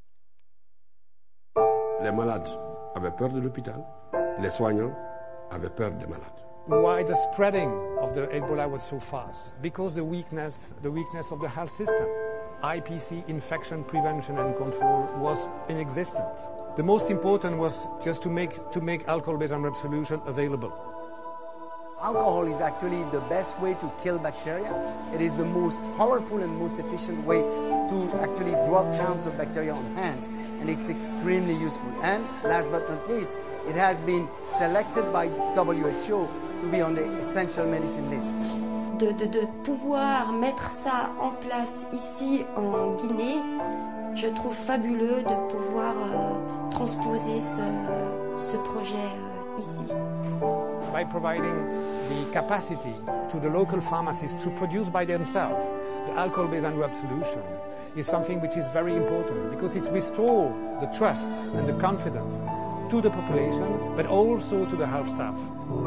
Speaker 2: Les malades avaient peur de l'hôpital, les soignants avaient peur des malades.
Speaker 3: Why the spreading of the Ebola was so fast? Because the weakness, the weakness of the health system. I P C, infection prevention and control, was in existence. The most important was just to make to make alcohol-based AMREP solution available.
Speaker 4: Alcohol is actually the best way to kill bacteria. It is the most powerful and most efficient way to actually drop counts of bacteria on hands, and it's extremely useful. And last but not least, it has been selected by W H O to be on the essential medicine list.
Speaker 5: De, de, de pouvoir mettre ça en place ici en Guinée, je trouve fabuleux de pouvoir euh, transposer ce, ce projet euh, ici.
Speaker 3: By providing the capacity to the local pharmacies to produce by themselves the alcohol-based AMREP solution is something which is very important, because it restores the trust and the confidence to the population, but also to the health staff.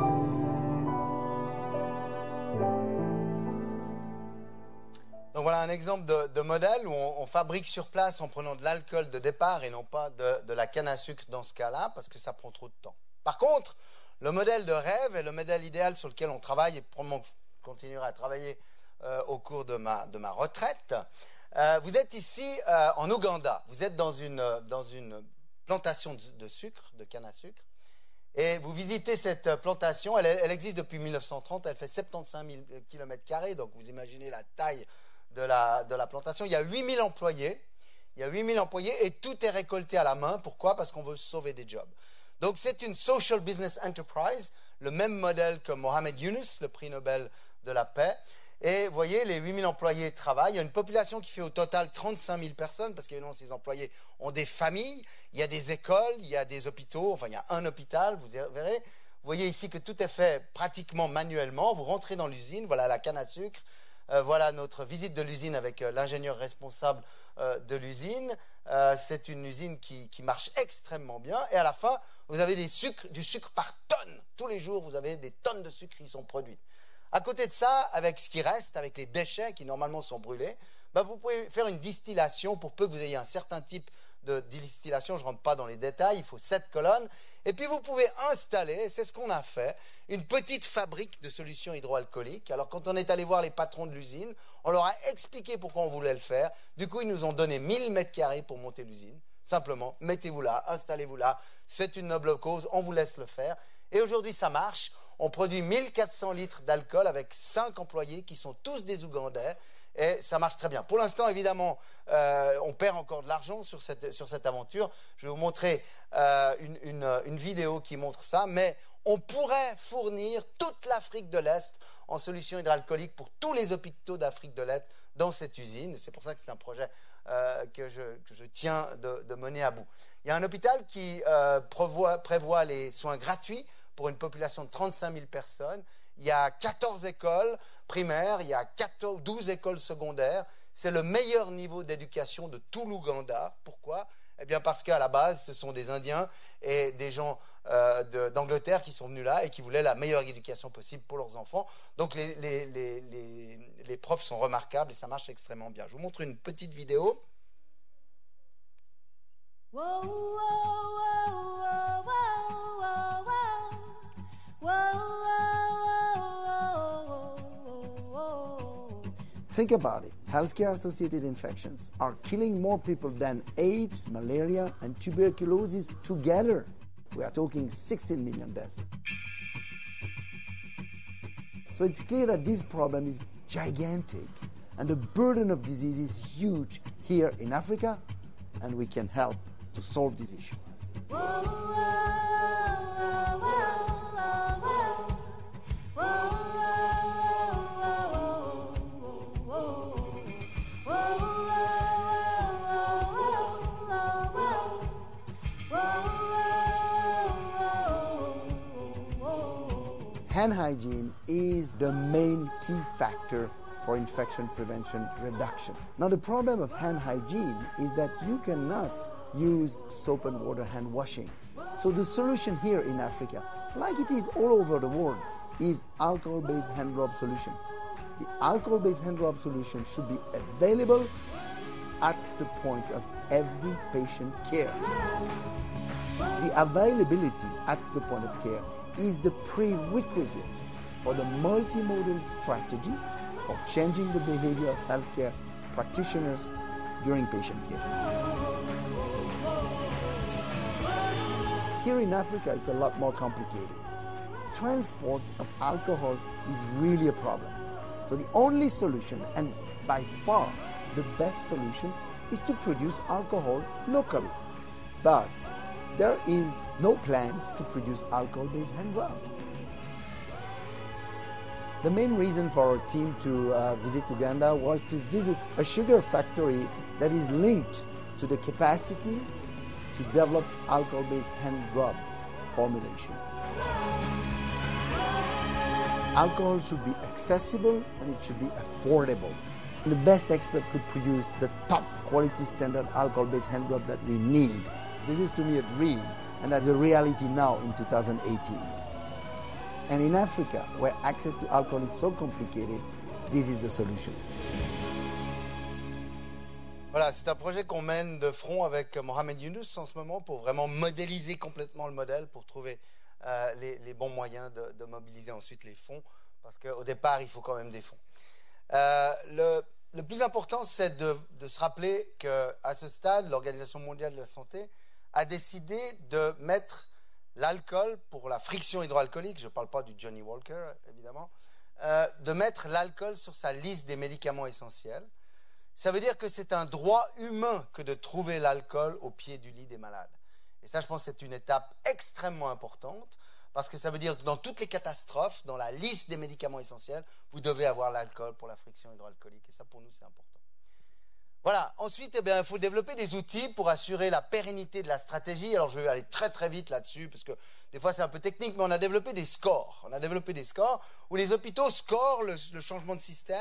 Speaker 1: Donc voilà un exemple de, de modèle où on, on fabrique sur place en prenant de l'alcool de départ et non pas de, de la canne à sucre dans ce cas-là, parce que ça prend trop de temps. Par contre, le modèle de rêve est le modèle idéal sur lequel on travaille et probablement je continuerai à travailler euh, au cours de ma, de ma retraite. Euh, vous êtes ici euh, en Ouganda, vous êtes dans une, dans une plantation de, de sucre, de canne à sucre, et vous visitez cette plantation, elle, elle existe depuis mille neuf cent trente, elle fait soixante-quinze mille kilomètres carrés, donc vous imaginez la taille de la, de la plantation. Il y a huit mille employés, il y a huit mille employés et tout est récolté à la main. Pourquoi? Parce qu'on veut sauver des jobs. Donc c'est une social business enterprise, le même modèle que Mohamed Yunus, le prix Nobel de la paix. Et vous voyez, les huit mille employés travaillent. Il y a une population qui fait au total trente-cinq mille personnes, parce qu'évidemment, ces employés ont des familles, il y a des écoles, il y a des hôpitaux, enfin, il y a un hôpital, vous verrez. Vous voyez ici que tout est fait pratiquement manuellement. Vous rentrez dans l'usine, voilà la canne à sucre, Euh, voilà notre visite de l'usine avec euh, l'ingénieur responsable euh, de l'usine. Euh, c'est une usine qui, qui marche extrêmement bien. Et à la fin, vous avez des sucres, du sucre par tonne. Tous les jours, vous avez des tonnes de sucre qui sont produits. À côté de ça, avec ce qui reste, avec les déchets qui normalement sont brûlés, ben vous pouvez faire une distillation pour peu que vous ayez un certain type de distillation. Je ne rentre pas dans les détails, il faut sept colonnes. Et puis vous pouvez installer, c'est ce qu'on a fait, une petite fabrique de solutions hydroalcooliques. Alors quand on est allé voir les patrons de l'usine, on leur a expliqué pourquoi on voulait le faire. Du coup, ils nous ont donné mille mètres carrés pour monter l'usine. Simplement, mettez-vous là, installez-vous là. C'est une noble cause, on vous laisse le faire. Et aujourd'hui, ça marche. On produit mille quatre cents litres d'alcool avec cinq employés qui sont tous des Ougandais. Et ça marche très bien. Pour l'instant, évidemment, euh, on perd encore de l'argent sur cette, sur cette aventure. Je vais vous montrer euh, une, une, une vidéo qui montre ça. Mais on pourrait fournir toute l'Afrique de l'Est en solutions hydroalcooliques pour tous les hôpitaux d'Afrique de l'Est dans cette usine. C'est pour ça que c'est un projet euh, que, je, que je tiens de, de mener à bout. Il y a un hôpital qui euh, prévoit, prévoit les soins gratuits pour une population de trente-cinq mille personnes. Il y a quatorze écoles primaires, il y a quatorze, douze écoles secondaires. C'est le meilleur niveau d'éducation de tout l'Ouganda. Pourquoi? Eh bien parce qu'à la base, ce sont des Indiens et des gens euh, d'Angleterre qui sont venus là et qui voulaient la meilleure éducation possible pour leurs enfants. Donc les, les, les, les, les profs sont remarquables et ça marche extrêmement bien. Je vous montre une petite vidéo. Whoa, whoa, whoa, whoa, whoa, whoa, whoa.
Speaker 6: Think about it. Healthcare-associated infections are killing more people than AIDS, malaria, and tuberculosis together. We are talking sixteen million deaths. So it's clear that this problem is gigantic, and the burden of disease is huge here in Africa, and we can help to solve this issue. Whoa, whoa, whoa, whoa, whoa, whoa. Hand hygiene is the main key factor for infection prevention reduction. Now, the problem of hand hygiene is that you cannot use soap and water hand washing. So the solution here in Africa, like it is all over the world, is alcohol-based hand rub solution. The alcohol-based hand rub solution should be available at the point of every patient care. The availability at the point of care is the prerequisite for the multimodal strategy for changing the behavior of healthcare practitioners during patient care. Here in Africa, it's a lot more complicated. Transport of alcohol is really a problem. So the only solution, and by far the best solution, is to produce alcohol locally. But there is no plans to produce alcohol-based hand rub. The main reason for our team to uh, visit Uganda was to visit a sugar factory that is linked to the capacity to develop alcohol-based hand rub formulation. Alcohol should be accessible and it should be affordable. The best expert could produce the top quality standard alcohol-based hand rub that we need. This is to me a dream, and that's a reality now in two thousand eighteen. And in Africa, where access to alcohol is so complicated, this is the solution.
Speaker 1: Voilà, c'est un projet qu'on mène de front avec Mohamed Younous en ce moment pour vraiment modéliser complètement le modèle, pour trouver euh, les, les bons moyens de, de mobiliser ensuite les fonds, parce qu'au départ, il faut quand même des fonds. Euh, le, le plus important, c'est de, de se rappeler qu'à ce stade, l'Organisation mondiale de la santé a décidé de mettre l'alcool pour la friction hydroalcoolique, je ne parle pas du Johnny Walker, évidemment, euh, de mettre l'alcool sur sa liste des médicaments essentiels. Ça veut dire que c'est un droit humain que de trouver l'alcool au pied du lit des malades. Et ça, je pense que c'est une étape extrêmement importante, parce que ça veut dire que dans toutes les catastrophes, dans la liste des médicaments essentiels, vous devez avoir l'alcool pour la friction hydroalcoolique. Et ça, pour nous, c'est important. Voilà. Ensuite, eh bien, il faut développer des outils pour assurer la pérennité de la stratégie. Alors, je vais aller très, très vite là-dessus, parce que des fois, c'est un peu technique, mais on a développé des scores. On a développé des scores où les hôpitaux scorent le, le changement de système.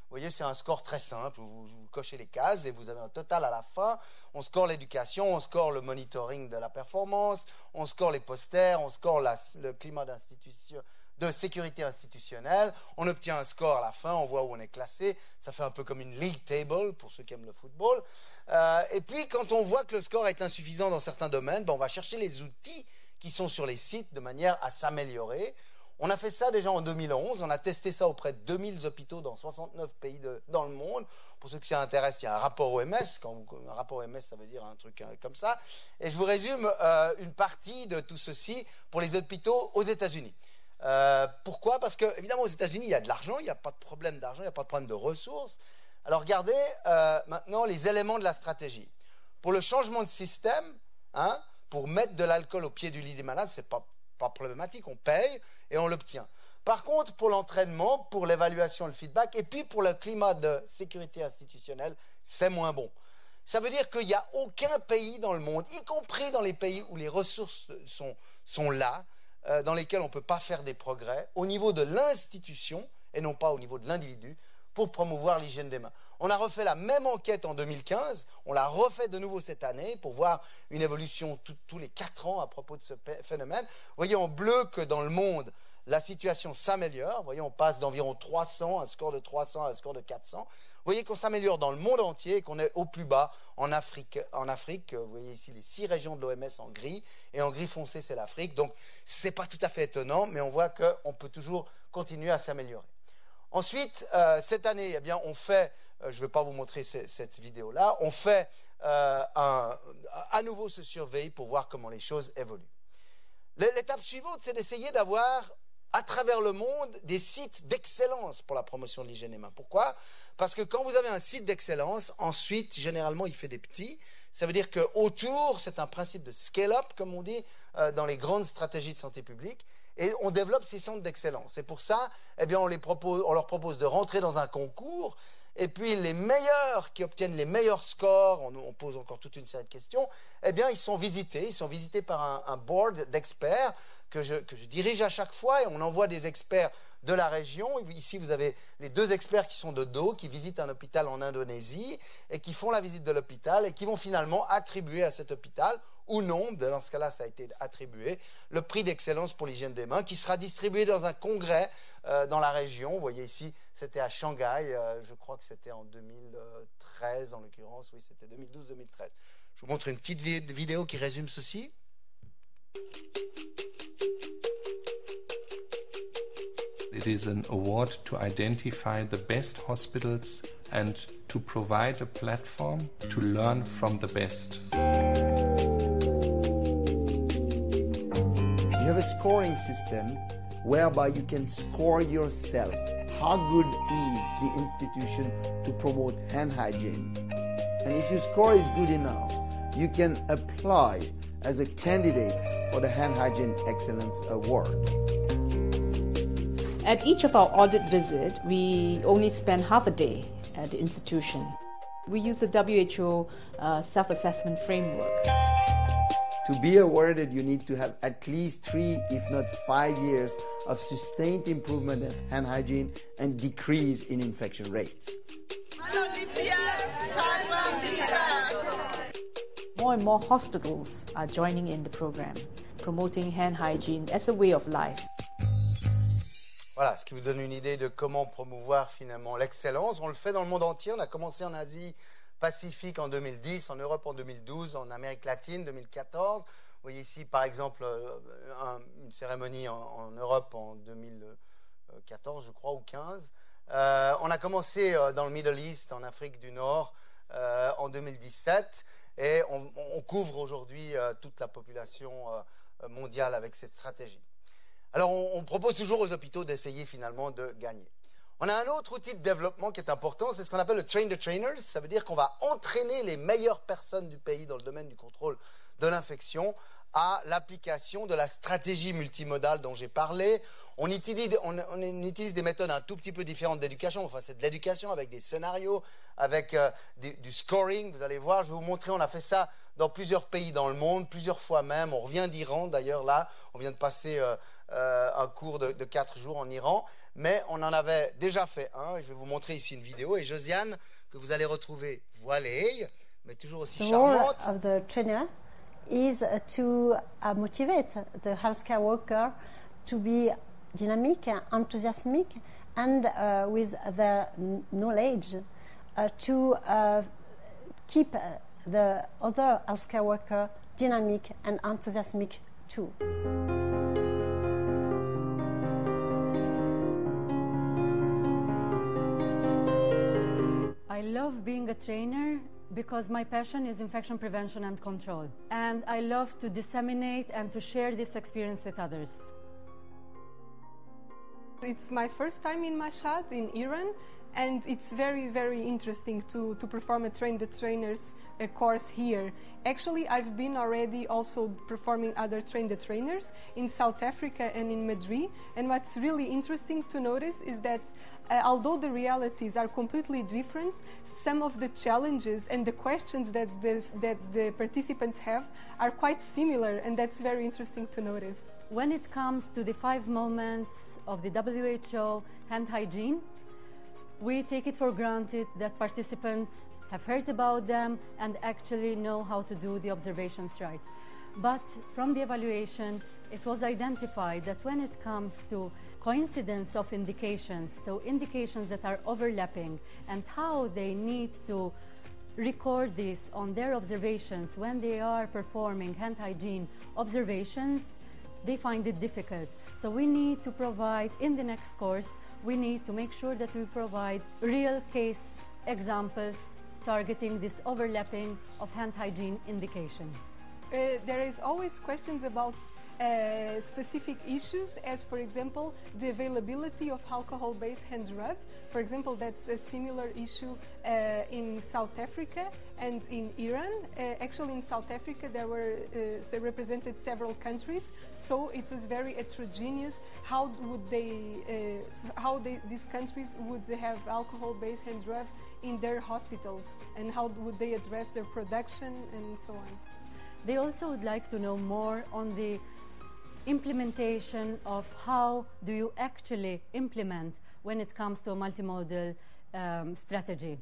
Speaker 1: Vous voyez, c'est un score très simple, vous, vous cochez les cases et vous avez un total à la fin. On score l'éducation, on score le monitoring de la performance, on score les posters, on score la, le climat d'institution, de sécurité institutionnelle, on obtient un score à la fin, on voit où on est classé, ça fait un peu comme une league table pour ceux qui aiment le football. Euh, et puis quand on voit que le score est insuffisant dans certains domaines, ben, on va chercher les outils qui sont sur les sites de manière à s'améliorer. On a fait ça déjà en deux mille onze, on a testé ça auprès de deux mille hôpitaux dans soixante-neuf pays de, dans le monde. Pour ceux qui ça intéresse, il y a un rapport O M S. Quand vous, un rapport O M S, ça veut dire un truc comme ça. Et je vous résume euh, une partie de tout ceci pour les hôpitaux aux États-Unis. Euh, pourquoi? Parce que, évidemment, aux États-Unis, il y a de l'argent, il n'y a pas de problème d'argent, il n'y a pas de problème de ressources. Alors, regardez euh, maintenant les éléments de la stratégie. Pour le changement de système, hein, pour mettre de l'alcool au pied du lit des malades, c'est pas pas problématique, on paye et on l'obtient. Par contre, pour l'entraînement, pour l'évaluation, le feedback, et puis pour le climat de sécurité institutionnelle, c'est moins bon. Ça veut dire qu'il n'y a aucun pays dans le monde, y compris dans les pays où les ressources sont, sont là, euh, dans lesquels on ne peut pas faire des progrès, au niveau de l'institution, et non pas au niveau de l'individu, pour promouvoir l'hygiène des mains. On a refait la même enquête en deux mille quinze, on l'a refait de nouveau cette année pour voir une évolution tout, tous les quatre ans à propos de ce phénomène. Vous voyez en bleu que dans le monde, la situation s'améliore. Vous voyez, on passe d'environ trois cents, un score de trois cents à un score de quatre cents. Vous voyez qu'on s'améliore dans le monde entier et qu'on est au plus bas en Afrique. En Afrique, vous voyez ici les six régions de l'O M S en gris, et en gris foncé, c'est l'Afrique. Donc, ce n'est pas tout à fait étonnant, mais on voit qu'on peut toujours continuer à s'améliorer. Ensuite, euh, cette année, eh bien, on fait, euh, je ne vais pas vous montrer c- cette vidéo-là, on fait euh, un, à nouveau ce surveil pour voir comment les choses évoluent. L'étape suivante, c'est d'essayer d'avoir, à travers le monde, des sites d'excellence pour la promotion de l'hygiène des mains. Pourquoi? Parce que quand vous avez un site d'excellence, ensuite, généralement, il fait des petits. Ça veut dire qu'autour, c'est un principe de scale-up, comme on dit, euh, dans les grandes stratégies de santé publique. Et on développe ces centres d'excellence. Et pour ça, eh bien, on, les propose, on leur propose de rentrer dans un concours. Et puis, les meilleurs qui obtiennent les meilleurs scores, on, on pose encore toute une série de questions, eh bien, ils sont visités. Ils sont visités par un, un board d'experts que je, que je dirige à chaque fois. Et on envoie des experts de la région. Ici, vous avez les deux experts qui sont de dos, qui visitent un hôpital en Indonésie et qui font la visite de l'hôpital et qui vont finalement attribuer à cet hôpital, ou non, dans ce cas-là, ça a été attribué, le prix d'excellence pour l'hygiène des mains, qui sera distribué dans un congrès euh, dans la région. Vous voyez ici, c'était à Shanghai, euh, je crois que c'était en deux mille treize, en l'occurrence, oui, c'était deux mille douze deux mille treize. Je vous montre une petite vi- vidéo qui résume ceci.
Speaker 7: It is an award to identify the best hospitals and to provide a platform to learn from the best.
Speaker 6: You have a scoring system whereby you can score yourself. How good is the institution to promote hand hygiene? And if your score is good enough, you can apply as a candidate for the Hand Hygiene Excellence Award.
Speaker 8: At each of our audit visits, we only spend half a day at the institution. We use the W H O uh, self-assessment framework.
Speaker 6: To be awarded, you need to have at least three, if not five years of sustained improvement of hand hygiene and decrease in infection rates.
Speaker 8: More and more hospitals are joining in the program, promoting hand hygiene as a way of life.
Speaker 1: Voilà, ce qui vous donne une idée de comment promouvoir finalement l'excellence. On le fait dans le monde entier. On a commencé en Asie Pacifique en deux mille dix, en Europe en deux mille douze, en Amérique latine deux mille quatorze. Vous voyez ici, par exemple, un, une cérémonie en, en Europe en deux mille quatorze, je crois, ou quinze. Euh, on a commencé dans le Middle East, en Afrique du Nord, euh, en deux mille dix-sept. Et on, on couvre aujourd'hui euh, toute la population euh, mondiale avec cette stratégie. Alors, on, on propose toujours aux hôpitaux d'essayer finalement de gagner. On a un autre outil de développement qui est important, c'est ce qu'on appelle le Train the Trainers. Ça veut dire qu'on va entraîner les meilleures personnes du pays dans le domaine du contrôle de l'infection à l'application de la stratégie multimodale dont j'ai parlé. On utilise, on, on utilise des méthodes un tout petit peu différentes d'éducation. Enfin, c'est de l'éducation avec des scénarios, avec euh, du, du scoring. Vous allez voir, je vais vous montrer, on a fait ça dans plusieurs pays dans le monde, plusieurs fois même. On revient d'Iran, d'ailleurs, là. On vient de passer euh, euh, un cours de, de quatre jours en Iran. Mais on en avait déjà fait un. Je vais vous montrer ici une vidéo. Et Josiane, que vous allez retrouver voilée, mais toujours aussi charmante.
Speaker 9: The role of the trainer is to uh, motivate the healthcare worker to be dynamic, enthusiastic, and uh, with the knowledge uh, to uh, keep the other healthcare worker dynamic and enthusiastic too.
Speaker 10: I love being a trainer because my passion is infection prevention and control. And I love to disseminate and to share this experience with others.
Speaker 11: It's my first time in Mashhad in Iran, and it's very, very interesting to, to perform a train the trainers a course here. Actually, I've been already also performing other train the trainers in South Africa and in Madrid. And what's really interesting to notice is that uh, although the realities are completely different, some of the challenges and the questions that, this, that the participants have are quite similar, and that's very interesting to notice.
Speaker 10: When it comes to the five moments of the W H O hand hygiene, we take it for granted that participants have heard about them and actually know how to do the observations right. But from the evaluation, it was identified that when it comes to coincidence of indications, so indications that are overlapping, and how they need to record this on their observations when they are performing hand hygiene observations, they find it difficult. So we need to provide, in the next course, we need to make sure that we provide real case examples targeting this overlapping of hand hygiene indications.
Speaker 11: Uh, there is always questions about uh, specific issues, as for example the availability of alcohol-based hand rub. For example, that's a similar issue uh, in South Africa and in Iran. Uh, actually, in South Africa there were uh, represented several countries, so it was very heterogeneous how would they, uh, how they, these countries would have alcohol-based hand rub in their hospitals, and how would they address their production and so on.
Speaker 10: They also would like to know more on the implementation of how do you actually implement when it comes to a multimodal um, strategy.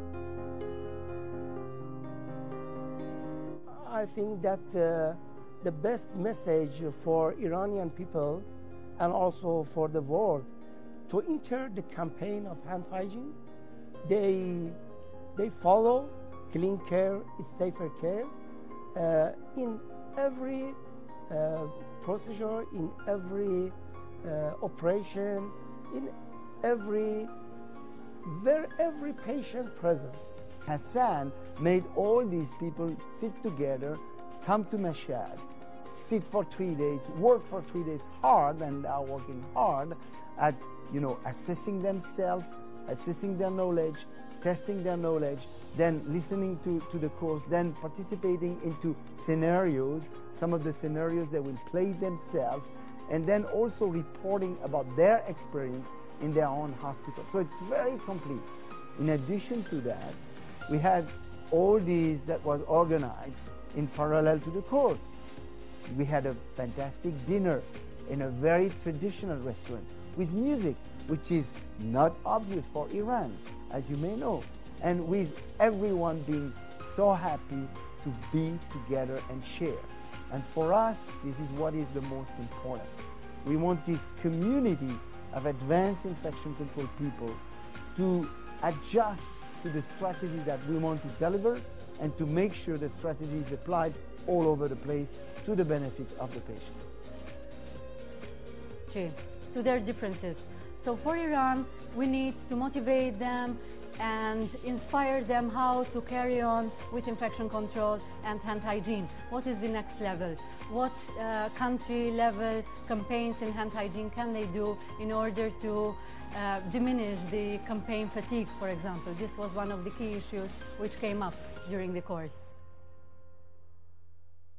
Speaker 12: I think that uh, the best message for Iranian people and also for the world to enter the campaign of hand hygiene, they, they follow clean care is safer care uh, in every uh, procedure, in every uh, operation, in every, very, every patient present.
Speaker 6: Hassan made all these people sit together, come to Mashhad, sit for three days, work for three days hard, and are working hard at, you know, assessing themselves, assessing their knowledge, testing their knowledge, then listening to, to the course, then participating into scenarios, some of the scenarios they will play themselves, and then also reporting about their experience in their own hospital. So it's very complete. In addition to that, we had all these that was organized in parallel to the course. We had a fantastic dinner in a very traditional restaurant with music, which is not obvious for Iran, as you may know, and with everyone being so happy to be together and share. And for us, this is what is the most important. We want this community of advanced infection control people to adjust to the strategy that we want to deliver and to make sure the strategy is applied all over the place to the benefit of the patient.
Speaker 10: To their differences. So for Iran, we need to motivate them and inspire them how to carry on with infection control and hand hygiene. What is the next level? What uh, country level campaigns in hand hygiene can they do in order to uh, diminish the campaign fatigue, for example? This was one of the key issues which came up during the course.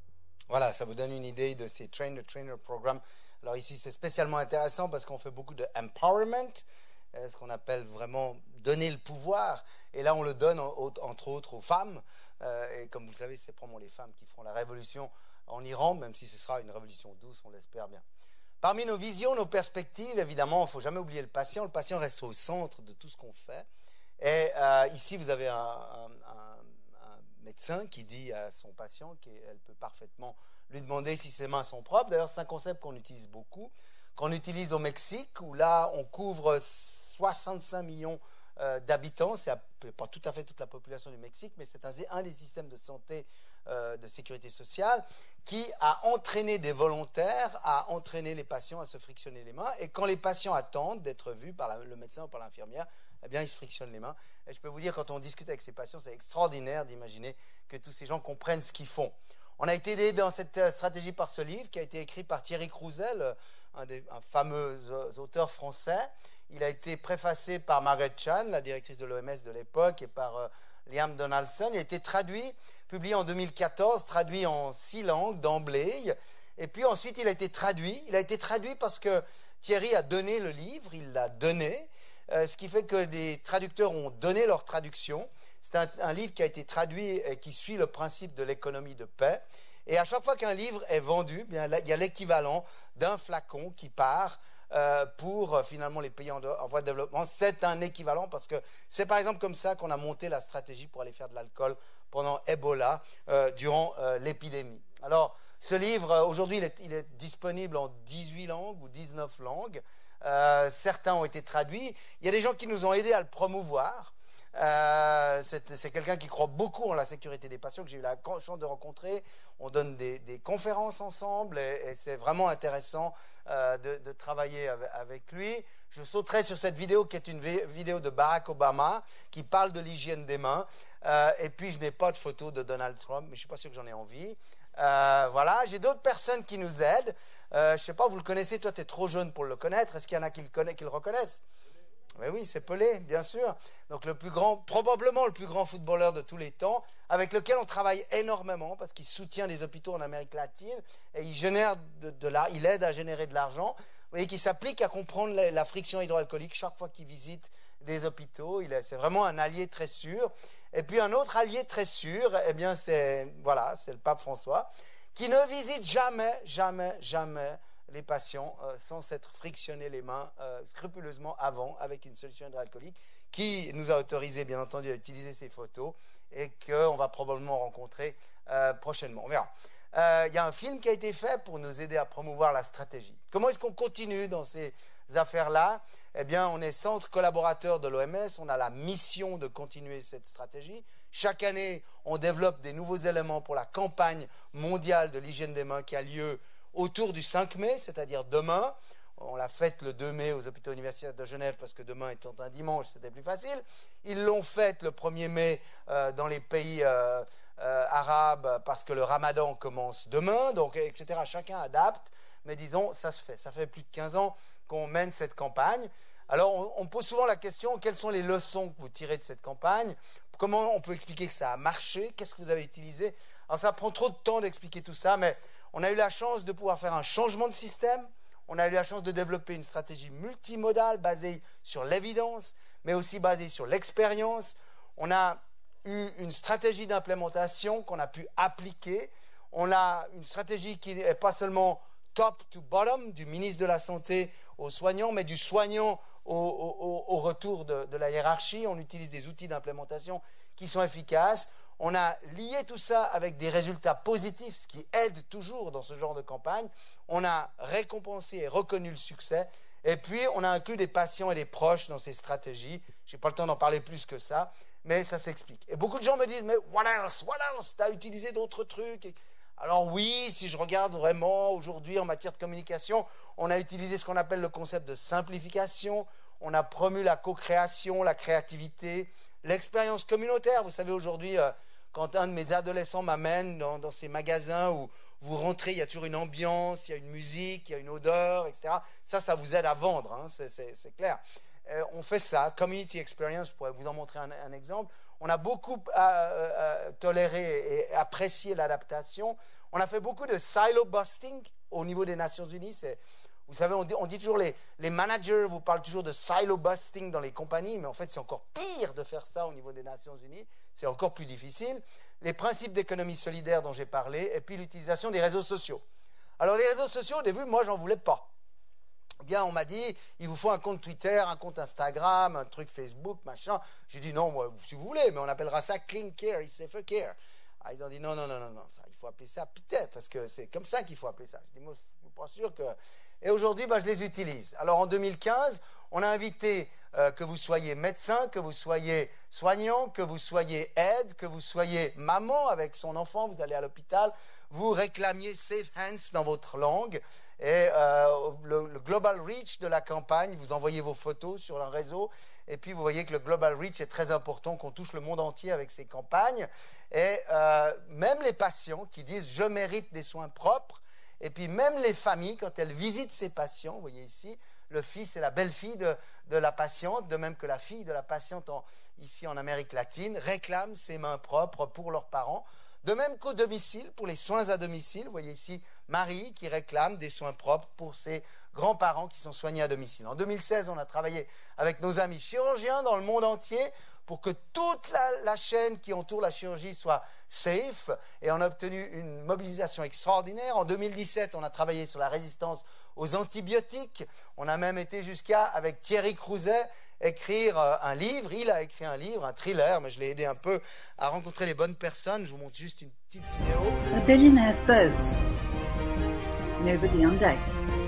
Speaker 1: Voilà, ça vous donne une idée de ces train-the-trainer programmes. Alors ici, c'est spécialement intéressant parce qu'on fait beaucoup de empowerment, ce qu'on appelle vraiment donner le pouvoir. Et là, on le donne entre autres aux femmes. Et comme vous le savez, c'est probablement les femmes qui feront la révolution en Iran, même si ce sera une révolution douce, on l'espère bien. Parmi nos visions, nos perspectives, évidemment, il ne faut jamais oublier le patient. Le patient reste au centre de tout ce qu'on fait. Et euh, ici, vous avez un, un, un, un médecin qui dit à son patient qu'elle peut parfaitement lui demander si ses mains sont propres. D'ailleurs, c'est un concept qu'on utilise beaucoup, qu'on utilise au Mexique, où là, on couvre soixante-cinq millions euh, d'habitants. C'est pas tout à fait toute la population du Mexique, mais c'est un, un des systèmes de santé, euh, de sécurité sociale, qui a entraîné des volontaires à entraîner les patients à se frictionner les mains. Et quand les patients attendent d'être vus par la, le médecin ou par l'infirmière, eh bien, ils se frictionnent les mains. Et je peux vous dire, quand on discute avec ces patients, c'est extraordinaire d'imaginer que tous ces gens comprennent ce qu'ils font. On a été aidé dans cette stratégie par ce livre qui a été écrit par Thierry Crouzel, un des un fameux auteurs français. Il a été préfacé par Margaret Chan, la directrice de l'O M S de l'époque, et par euh, Liam Donaldson. Il a été traduit, publié en deux mille quatorze, traduit en six langues d'emblée. Et puis ensuite, il a été traduit. Il a été traduit parce que Thierry a donné le livre, il l'a donné, euh, ce qui fait que des traducteurs ont donné leur traduction. C'est un, un livre qui a été traduit et qui suit le principe de l'économie de paix. Et à chaque fois qu'un livre est vendu, bien, là, il y a l'équivalent d'un flacon qui part euh, pour euh, finalement les pays en, en voie de développement. C'est un équivalent parce que c'est par exemple comme ça qu'on a monté la stratégie pour aller faire de l'alcool pendant Ebola, euh, durant euh, l'épidémie. Alors, ce livre, aujourd'hui, il est, il est disponible en dix-huit langues ou dix-neuf langues. Euh, certains ont été traduits. Il y a des gens qui nous ont aidés à le promouvoir. Euh, c'est, c'est quelqu'un qui croit beaucoup en la sécurité des patients, que j'ai eu la chance de rencontrer. On donne des, des conférences ensemble et, et c'est vraiment intéressant euh, de, de travailler avec, avec lui. Je sauterai sur cette vidéo qui est une v- vidéo de Barack Obama qui parle de l'hygiène des mains. Euh, et puis je n'ai pas de photo de Donald Trump, mais je ne suis pas sûr que j'en ai envie. Euh, voilà, j'ai d'autres personnes qui nous aident. Euh, je ne sais pas, vous le connaissez, toi tu es trop jeune pour le connaître. Est-ce qu'il y en a qui le, connaissent, qui le reconnaissent ? Oui, oui, c'est Pelé, bien sûr. Donc le plus grand, probablement le plus grand footballeur de tous les temps, avec lequel on travaille énormément parce qu'il soutient les hôpitaux en Amérique latine et il génère de, de la, il aide à générer de l'argent. Vous voyez qu'il s'applique à comprendre la, la friction hydroalcoolique chaque fois qu'il visite des hôpitaux. Il est, c'est vraiment un allié très sûr. Et puis un autre allié très sûr, eh bien c'est voilà, c'est le pape François, qui ne visite jamais, jamais, jamais les patients euh, sans s'être frictionné les mains euh, scrupuleusement avant avec une solution hydroalcoolique qui nous a autorisé bien entendu à utiliser ces photos et qu'on va probablement rencontrer euh, prochainement. On verra. Euh, il y a un film qui a été fait pour nous aider à promouvoir la stratégie. Comment est-ce qu'on continue dans ces affaires-là ? Eh bien, on est centre collaborateur de l'O M S, on a la mission de continuer cette stratégie. Chaque année, on développe des nouveaux éléments pour la campagne mondiale de l'hygiène des mains qui a lieu autour du cinq mai, c'est-à-dire demain. On l'a faite le deux mai aux hôpitaux universitaires de Genève parce que demain étant un dimanche, c'était plus facile. Ils l'ont faite le premier mai euh, dans les pays euh, euh, arabes parce que le ramadan commence demain, donc et cetera. Chacun adapte, mais disons, ça se fait. Ça fait plus de quinze ans qu'on mène cette campagne. Alors, on, on pose souvent la question, quelles sont les leçons que vous tirez de cette campagne ? Comment on peut expliquer que ça a marché ? Qu'est-ce que vous avez utilisé ? Alors, ça prend trop de temps d'expliquer tout ça, mais on a eu la chance de pouvoir faire un changement de système. On a eu la chance de développer une stratégie multimodale basée sur l'évidence, mais aussi basée sur l'expérience. On a eu une stratégie d'implémentation qu'on a pu appliquer. On a une stratégie qui n'est pas seulement top to bottom, du ministre de la Santé aux soignants, mais du soignant au, au, au retour de, de la hiérarchie. On utilise des outils d'implémentation qui sont efficaces. On a lié tout ça avec des résultats positifs, ce qui aide toujours dans ce genre de campagne. On a récompensé et reconnu le succès. Et puis, on a inclus des patients et des proches dans ces stratégies. Je n'ai pas le temps d'en parler plus que ça, mais ça s'explique. Et beaucoup de gens me disent, mais what else, what else, tu as utilisé d'autres trucs. Et alors oui, si je regarde vraiment aujourd'hui en matière de communication, on a utilisé ce qu'on appelle le concept de simplification. On a promu la co-création, la créativité, l'expérience communautaire. Vous savez, aujourd'hui, euh, quand un de mes adolescents m'amène dans, dans ces magasins où vous rentrez, il y a toujours une ambiance, il y a une musique, il y a une odeur, et cetera. Ça, ça vous aide à vendre, hein, c'est, c'est, c'est clair. Euh, on fait ça, community experience, je pourrais vous en montrer un, un exemple. On a beaucoup euh, euh, toléré et apprécié l'adaptation. On a fait beaucoup de silo busting au niveau des Nations Unies. C'est, vous savez, on dit, on dit toujours, les, les managers vous parlent toujours de silo busting dans les compagnies, mais en fait, c'est encore pire de faire ça au niveau des Nations Unies. C'est encore plus difficile. Les principes d'économie solidaire dont j'ai parlé, et puis l'utilisation des réseaux sociaux. Alors, les réseaux sociaux, au début, moi, j'en voulais pas. Eh bien, on m'a dit, il vous faut un compte Twitter, un compte Instagram, un truc Facebook, machin. J'ai dit, non, moi, si vous voulez, mais on appellera ça Clean Care, it's Safer Care. Ah, ils ont dit, non, non, non, non, non, ça, il faut appeler ça P I T E, parce que c'est comme ça qu'il faut appeler ça. Je dis, moi, je ne suis pas sûr que... Et aujourd'hui, bah, je les utilise. Alors, en deux mille quinze, on a invité euh, que vous soyez médecin, que vous soyez soignant, que vous soyez aide, que vous soyez maman avec son enfant, vous allez à l'hôpital, vous réclamiez Safe Hands dans votre langue. Et euh, le, le Global Reach de la campagne, vous envoyez vos photos sur un réseau, et puis vous voyez que le Global Reach est très important, qu'on touche le monde entier avec ces campagnes. Et euh, même les patients qui disent « je mérite des soins propres », et puis même les familles, quand elles visitent ces patients, vous voyez ici, le fils et la belle-fille de, de la patiente, de même que la fille de la patiente en, ici en Amérique latine, réclament ces mains propres pour leurs parents. De même qu'au domicile, pour les soins à domicile, vous voyez ici Marie qui réclame des soins propres pour ses grands-parents qui sont soignés à domicile. En deux mille seize, on a travaillé avec nos amis chirurgiens dans le monde entier pour que toute la, la chaîne qui entoure la chirurgie soit safe, et on a obtenu une mobilisation extraordinaire. En deux mille dix-sept, on a travaillé sur la résistance aux antibiotiques. On a même été jusqu'à, avec Thierry Crouzet, écrire un livre. Il a écrit un livre, un thriller, mais je l'ai aidé un peu à rencontrer les bonnes personnes. Je vous montre juste une petite vidéo.
Speaker 13: A billionaire's boat. Nobody on deck.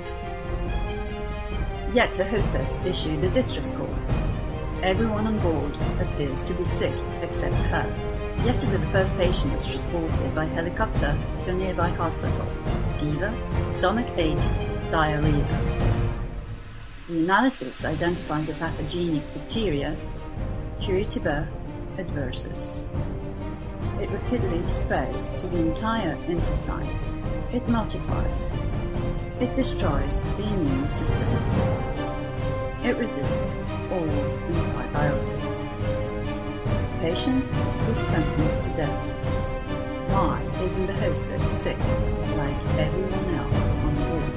Speaker 13: Yet her hostess issued a distress call. Everyone on board appears to be sick except her. Yesterday the first patient was transported by helicopter to a nearby hospital. Fever, stomach aches, diarrhea. The analysis identified the pathogenic bacteria Curitiba adversus. It rapidly spreads to the entire intestine. It multiplies. It destroys the immune system. It resists all antibiotics. The patient is sentenced to death. Why isn't the hostess sick like everyone else on board?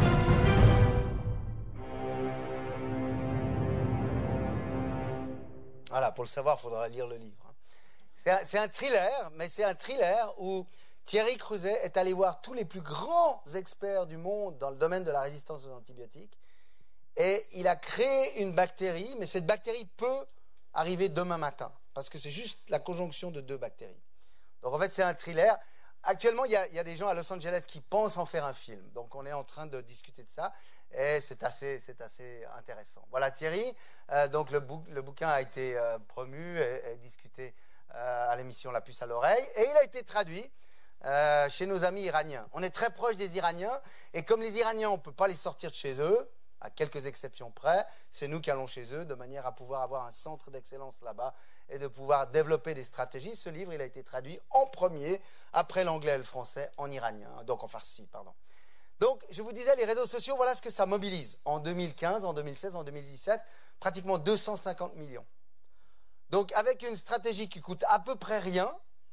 Speaker 1: Voilà, pour le savoir, il faudra lire le livre. C'est un, c'est un thriller, mais c'est un thriller où Thierry Crouzet est allé voir tous les plus grands experts du monde dans le domaine de la résistance aux antibiotiques, et il a créé une bactérie, mais cette bactérie peut arriver demain matin, parce que c'est juste la conjonction de deux bactéries. Donc en fait, c'est un thriller. Actuellement, il y a, il y a des gens à Los Angeles qui pensent en faire un film, donc on est en train de discuter de ça, et c'est assez, c'est assez intéressant. Voilà Thierry, euh, donc le, bou le bouquin a été euh, promu et, et discuté euh, à l'émission La Puce à l'oreille, et il a été traduit euh, chez nos amis iraniens. On est très proche des Iraniens, et comme les Iraniens, on ne peut pas les sortir de chez eux, à quelques exceptions près, c'est nous qui allons chez eux, de manière à pouvoir avoir un centre d'excellence là-bas et de pouvoir développer des stratégies. Ce livre, il a été traduit en premier, après l'anglais et le français, en iranien, donc en farsi, pardon. Donc, je vous disais, les réseaux sociaux, voilà ce que ça mobilise. En deux mille quinze, en deux mille seize, en deux mille dix-sept, pratiquement deux cent cinquante millions. Donc, avec une stratégie qui coûte à peu près rien,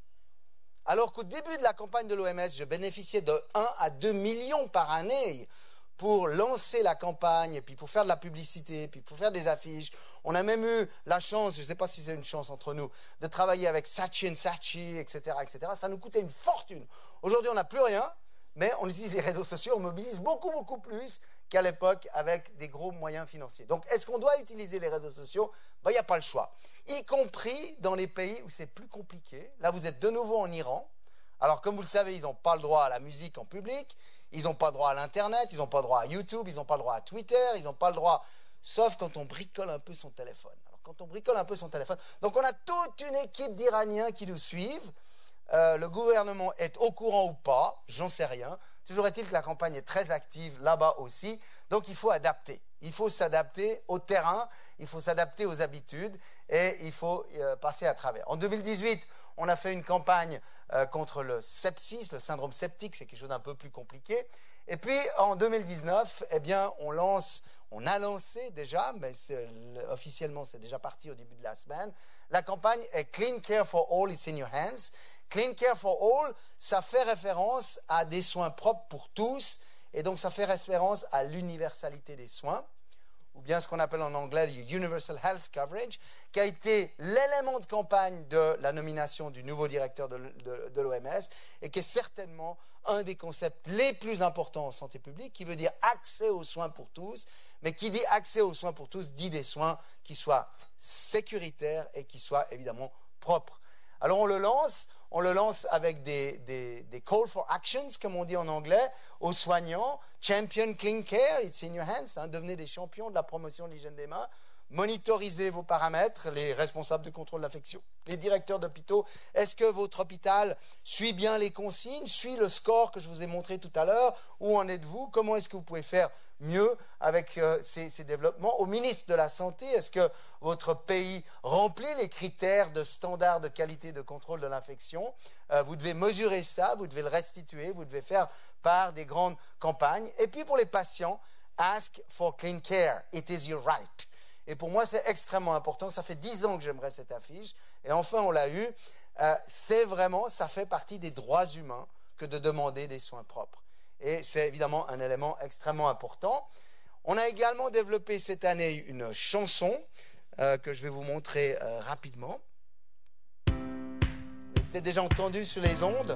Speaker 1: alors qu'au début de la campagne de l'O M S, je bénéficiais de un à deux millions par année pour lancer la campagne, et puis pour faire de la publicité, puis pour faire des affiches. On a même eu la chance, je ne sais pas si c'est une chance entre nous, de travailler avec Saatchi and Saatchi, et cetera, et cetera. Ça nous coûtait une fortune. Aujourd'hui, on n'a plus rien, mais on utilise les réseaux sociaux, on mobilise beaucoup, beaucoup plus qu'à l'époque avec des gros moyens financiers. Donc, est-ce qu'on doit utiliser les réseaux sociaux? Ben, il n'y a pas le choix. Y compris dans les pays où c'est plus compliqué. Là, vous êtes de nouveau en Iran. Alors, comme vous le savez, ils n'ont pas le droit à la musique en public, ils n'ont pas le droit à l'Internet, ils n'ont pas le droit à YouTube, ils n'ont pas le droit à Twitter, ils n'ont pas le droit, sauf quand on bricole un peu son téléphone. Alors, quand on bricole un peu son téléphone, donc on a toute une équipe d'Iraniens qui nous suivent. Euh, le gouvernement est au courant ou pas, j'en sais rien. Toujours est-il que la campagne est très active là-bas aussi, donc il faut adapter. Il faut s'adapter au terrain, il faut s'adapter aux habitudes, et il faut euh, passer à travers. En deux mille dix-huit, on a fait une campagne euh, contre le sepsis, le syndrome septique, c'est quelque chose d'un peu plus compliqué. Et puis en deux mille dix-neuf, eh bien, on lance, on a lancé déjà, mais c'est, officiellement c'est déjà parti au début de la semaine. La campagne est Clean Care for All, it's in your hands. Clean Care for All, ça fait référence à des soins propres pour tous, et donc ça fait référence à l'universalité des soins, ou bien ce qu'on appelle en anglais le Universal Health Coverage, qui a été l'élément de campagne de la nomination du nouveau directeur de, de, de l'O M S, et qui est certainement un des concepts les plus importants en santé publique, qui veut dire accès aux soins pour tous, mais qui dit accès aux soins pour tous, dit des soins qui soient sécuritaires et qui soient évidemment propres. Alors on le lance, on le lance avec des, des, des call for actions, comme on dit en anglais, aux soignants. Champion Clean Care, it's in your hands. Hein, devenez des champions de la promotion de l'hygiène des mains. Monitorisez vos paramètres, les responsables de contrôle de l'infection, les directeurs d'hôpitaux. Est-ce que votre hôpital suit bien les consignes, suit le score que je vous ai montré tout à l'heure? Où en êtes-vous? Comment est-ce que vous pouvez faire mieux avec euh, ces, ces développements? Au ministre de la Santé, est-ce que votre pays remplit les critères de standards de qualité de contrôle de l'infection? euh, Vous devez mesurer ça, vous devez le restituer, vous devez faire par des grandes campagnes. Et puis pour les patients, ask for clean care, it is your right. Et pour moi, c'est extrêmement important. Ça fait dix ans que j'aimerais cette affiche. Et enfin, on l'a eu. Euh, c'est vraiment, ça fait partie des droits humains que de demander des soins propres. Et c'est évidemment un élément extrêmement important. On a également développé cette année une chanson euh, que je vais vous montrer euh, rapidement. Vous l'avez peut-être déjà entendu sur les ondes.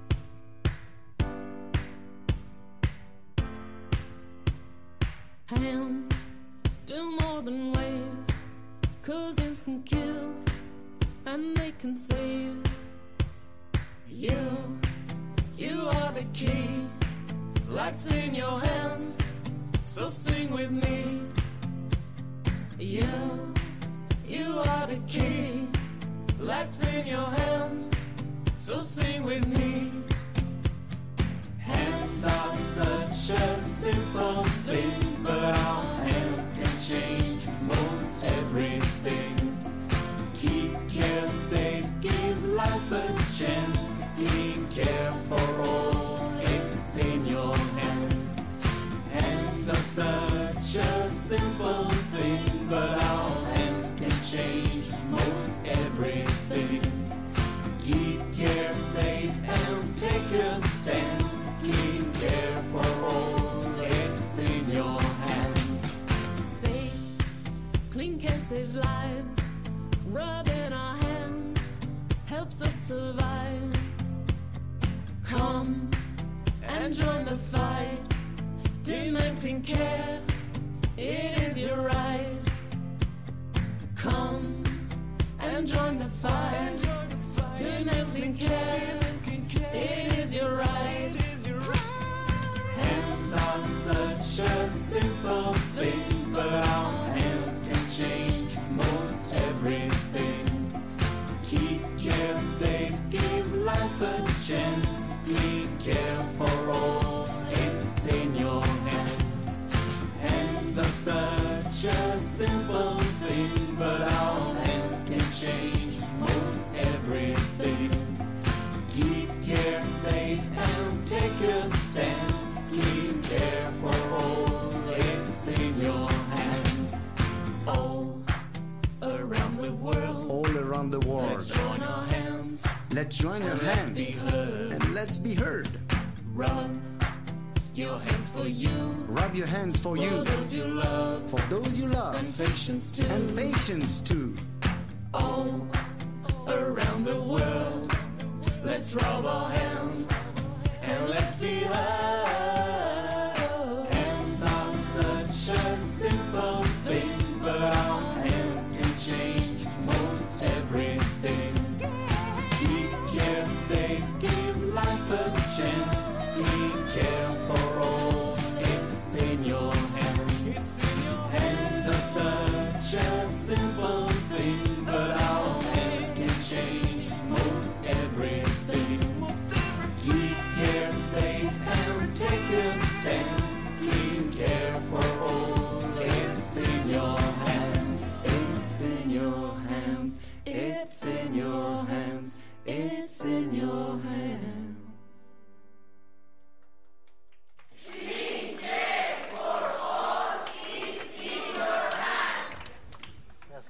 Speaker 14: Hands do more than wave, 'cause hands can kill and they can save. You, you are the key, life's in your hands, so sing with me. You, you are the key, life's in your hands, so sing with me. Hands are such a simple thing, but our hands can change most everything. Keep care safe, give life a chance. Clean care for all, it's in your hands. Hands are such a simple thing, but our hands can change most everything. Keep care safe and take a stand. Clean care for all, it's in your hands. Safe, clean care saves lives. Rubbing our hands helps us survive. Come and join the fight. Demand clean care, it is your right. Come and join the fight. Demand clean care, it is your right. Hands are such a simple thing, but our hands can change most everything. Keep care safe, give life a chance. Clean care for all, it's in your hands. Hands are such a simple thing, but our hands can change most everything. Keep care safe and take a stand. Clean care for all, it's in your hands. All around the world,
Speaker 6: all around the world.
Speaker 14: Let's join our hands.
Speaker 6: Let's join our
Speaker 14: Let's
Speaker 6: hands
Speaker 14: be heard.
Speaker 6: and let's be heard.
Speaker 14: Rub your hands for you.
Speaker 6: Rub your hands for,
Speaker 14: for
Speaker 6: you.
Speaker 14: those you love.
Speaker 6: For those you love.
Speaker 14: And patients too.
Speaker 6: And patients too.
Speaker 14: All around the world, let's rub our hands and let's be heard. Hands are such a simple thing, but our hands can change most everything. Keep care safe, give life a chance. Clean care for all, it's in your hands. Hands are such a simple thing, but our hands can change most everything. Keep care safe and take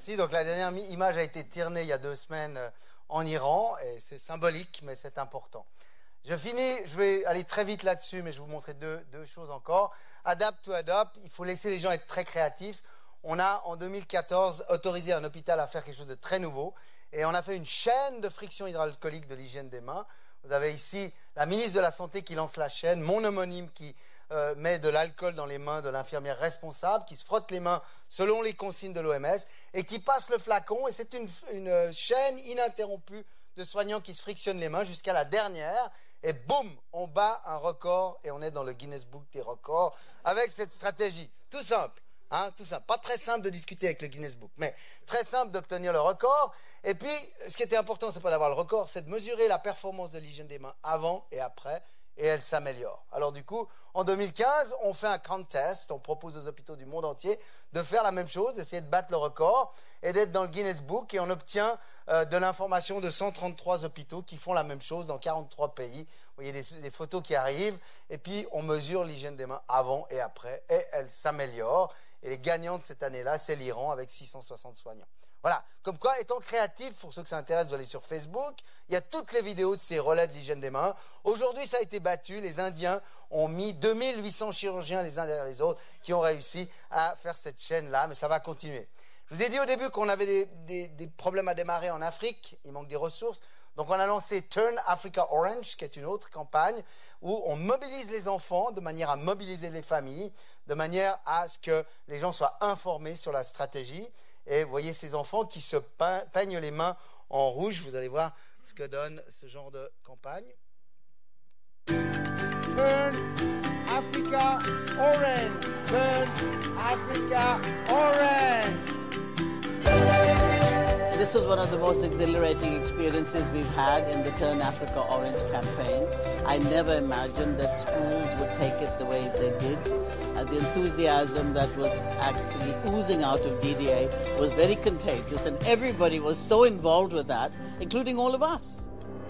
Speaker 1: Merci. Donc la dernière image a été tournée il y a deux semaines euh, en Iran et c'est symbolique, mais c'est important. Je finis, je vais aller très vite là-dessus, mais je vais vous montrer deux, deux choses encore. Adapt to adopt, il faut laisser les gens être très créatifs. On a en deux mille quatorze autorisé un hôpital à faire quelque chose de très nouveau et on a fait une chaîne de friction hydroalcoolique de l'hygiène des mains. Vous avez ici la ministre de la Santé qui lance la chaîne, mon homonyme qui euh, met de l'alcool dans les mains de l'infirmière responsable, qui se frotte les mains selon les consignes de l'O M S et qui passe le flacon. Et c'est une, une chaîne ininterrompue de soignants qui se frictionnent les mains jusqu'à la dernière. Et boum, on bat un record et on est dans le Guinness Book des records avec cette stratégie. Tout simple. Hein, tout ça, pas très simple de discuter avec le Guinness Book, mais très simple d'obtenir le record. Et puis, ce qui était important, c'est pas d'avoir le record, c'est de mesurer la performance de l'hygiène des mains avant et après, et elle s'améliore. Alors du coup, en deux mille quinze, on fait un contest, on propose aux hôpitaux du monde entier de faire la même chose, d'essayer de battre le record et d'être dans le Guinness Book, et on obtient euh, de l'information de cent trente-trois hôpitaux qui font la même chose dans quarante-trois pays. Vous voyez des, des photos qui arrivent, et puis on mesure l'hygiène des mains avant et après, et elle s'améliore. Et les gagnants de cette année-là, c'est l'Iran avec six cent soixante soignants. Voilà, comme quoi, étant créatif, pour ceux que ça intéresse, vous allez sur Facebook, il y a toutes les vidéos de ces relais de l'hygiène des mains. Aujourd'hui, ça a été battu, les Indiens ont mis deux mille huit cents chirurgiens les uns derrière les autres qui ont réussi à faire cette chaîne-là, mais ça va continuer. Je vous ai dit au début qu'on avait des, des, des problèmes à démarrer en Afrique, il manque des ressources. Donc on a lancé Turn Africa Orange, qui est une autre campagne où on mobilise les enfants de manière à mobiliser les familles, de manière à ce que les gens soient informés sur la stratégie. Et vous voyez ces enfants qui se peignent les mains en rouge. Vous allez voir ce que donne ce genre de campagne.
Speaker 15: Turn Africa Orange. Turn Africa Orange.
Speaker 16: This was one of the most exhilarating experiences we've had in the Turn Africa Orange campaign. I never imagined that schools would take it the way they did. Uh, the enthusiasm that was actually oozing out of D D A was very contagious, and everybody was so involved with that, including all of us.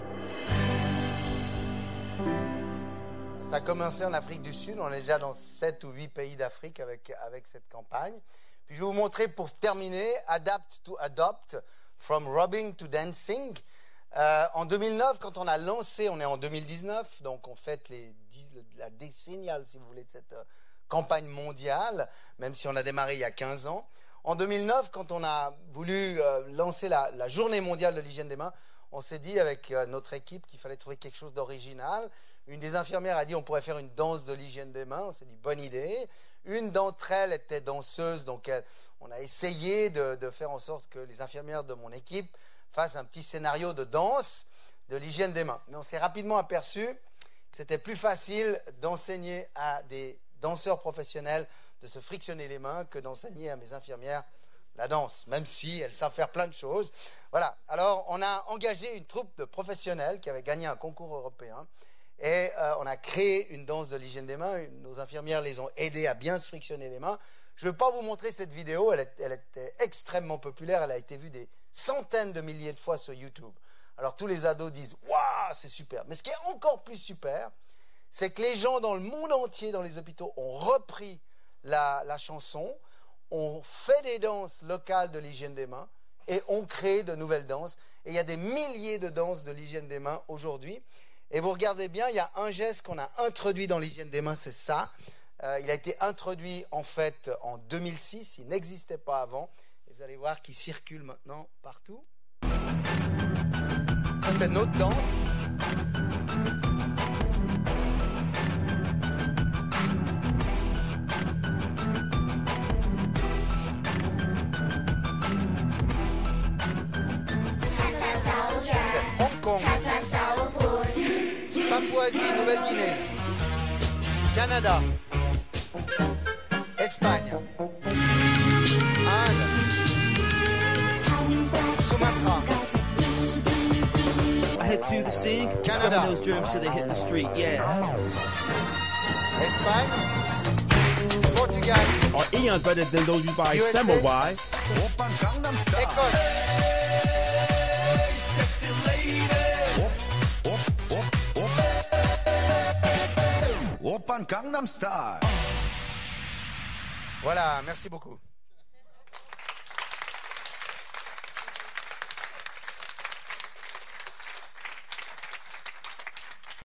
Speaker 1: Ça a commencé en Afrique du Sud, on est déjà dans sept ou huit pays d'Afrique avec, avec cette campagne. Puis je vais vous montrer pour terminer, Adapt to Adopt, From Robbing to Dancing. Euh, en deux mille neuf, quand on a lancé, on est en deux mille dix-neuf, donc on fête les dix, la décenniale, si vous voulez, de cette euh, campagne mondiale, même si on a démarré il y a quinze ans. En deux mille neuf, quand on a voulu euh, lancer la, la journée mondiale de l'hygiène des mains, on s'est dit avec euh, notre équipe qu'il fallait trouver quelque chose d'original. Une des infirmières a dit on pourrait faire une danse de l'hygiène des mains. On s'est dit bonne idée. Une d'entre elles était danseuse, donc elle, on a essayé de, de faire en sorte que les infirmières de mon équipe fassent un petit scénario de danse de l'hygiène des mains. Mais on s'est rapidement aperçu que c'était plus facile d'enseigner à des danseurs professionnels de se frictionner les mains que d'enseigner à mes infirmières la danse, même si elles savent faire plein de choses. Voilà, alors on a engagé une troupe de professionnels qui avait gagné un concours européen et euh, on a créé une danse de l'hygiène des mains. Nos infirmières les ont aidés à bien se frictionner les mains. Je ne vais pas vous montrer cette vidéo, elle, est, elle était extrêmement populaire, elle a été vue des centaines de milliers de fois sur YouTube. Alors tous les ados disent « Waouh, c'est super !» Mais ce qui est encore plus super, c'est que les gens dans le monde entier, dans les hôpitaux, ont repris la, la chanson, ont fait des danses locales de l'hygiène des mains et ont créé de nouvelles danses. Et il y a des milliers de danses de l'hygiène des mains aujourd'hui. Et vous regardez bien, il y a un geste qu'on a introduit dans l'hygiène des mains, c'est ça. Euh, il a été introduit en fait en deux mille six, il n'existait pas avant. Et vous allez voir qu'il circule maintenant partout. Ça, c'est notre danse. Hong Kong, Papouasie, Nouvelle-Guinée, Canada, Espagne, Inde, Sumatra.
Speaker 17: I head to the sink, scrubbing those germs so they hit the street, yeah.
Speaker 1: Espagne, Portugal.
Speaker 18: Are eons better than those you buy Semmelweis?
Speaker 1: Écosse. Voilà, merci beaucoup.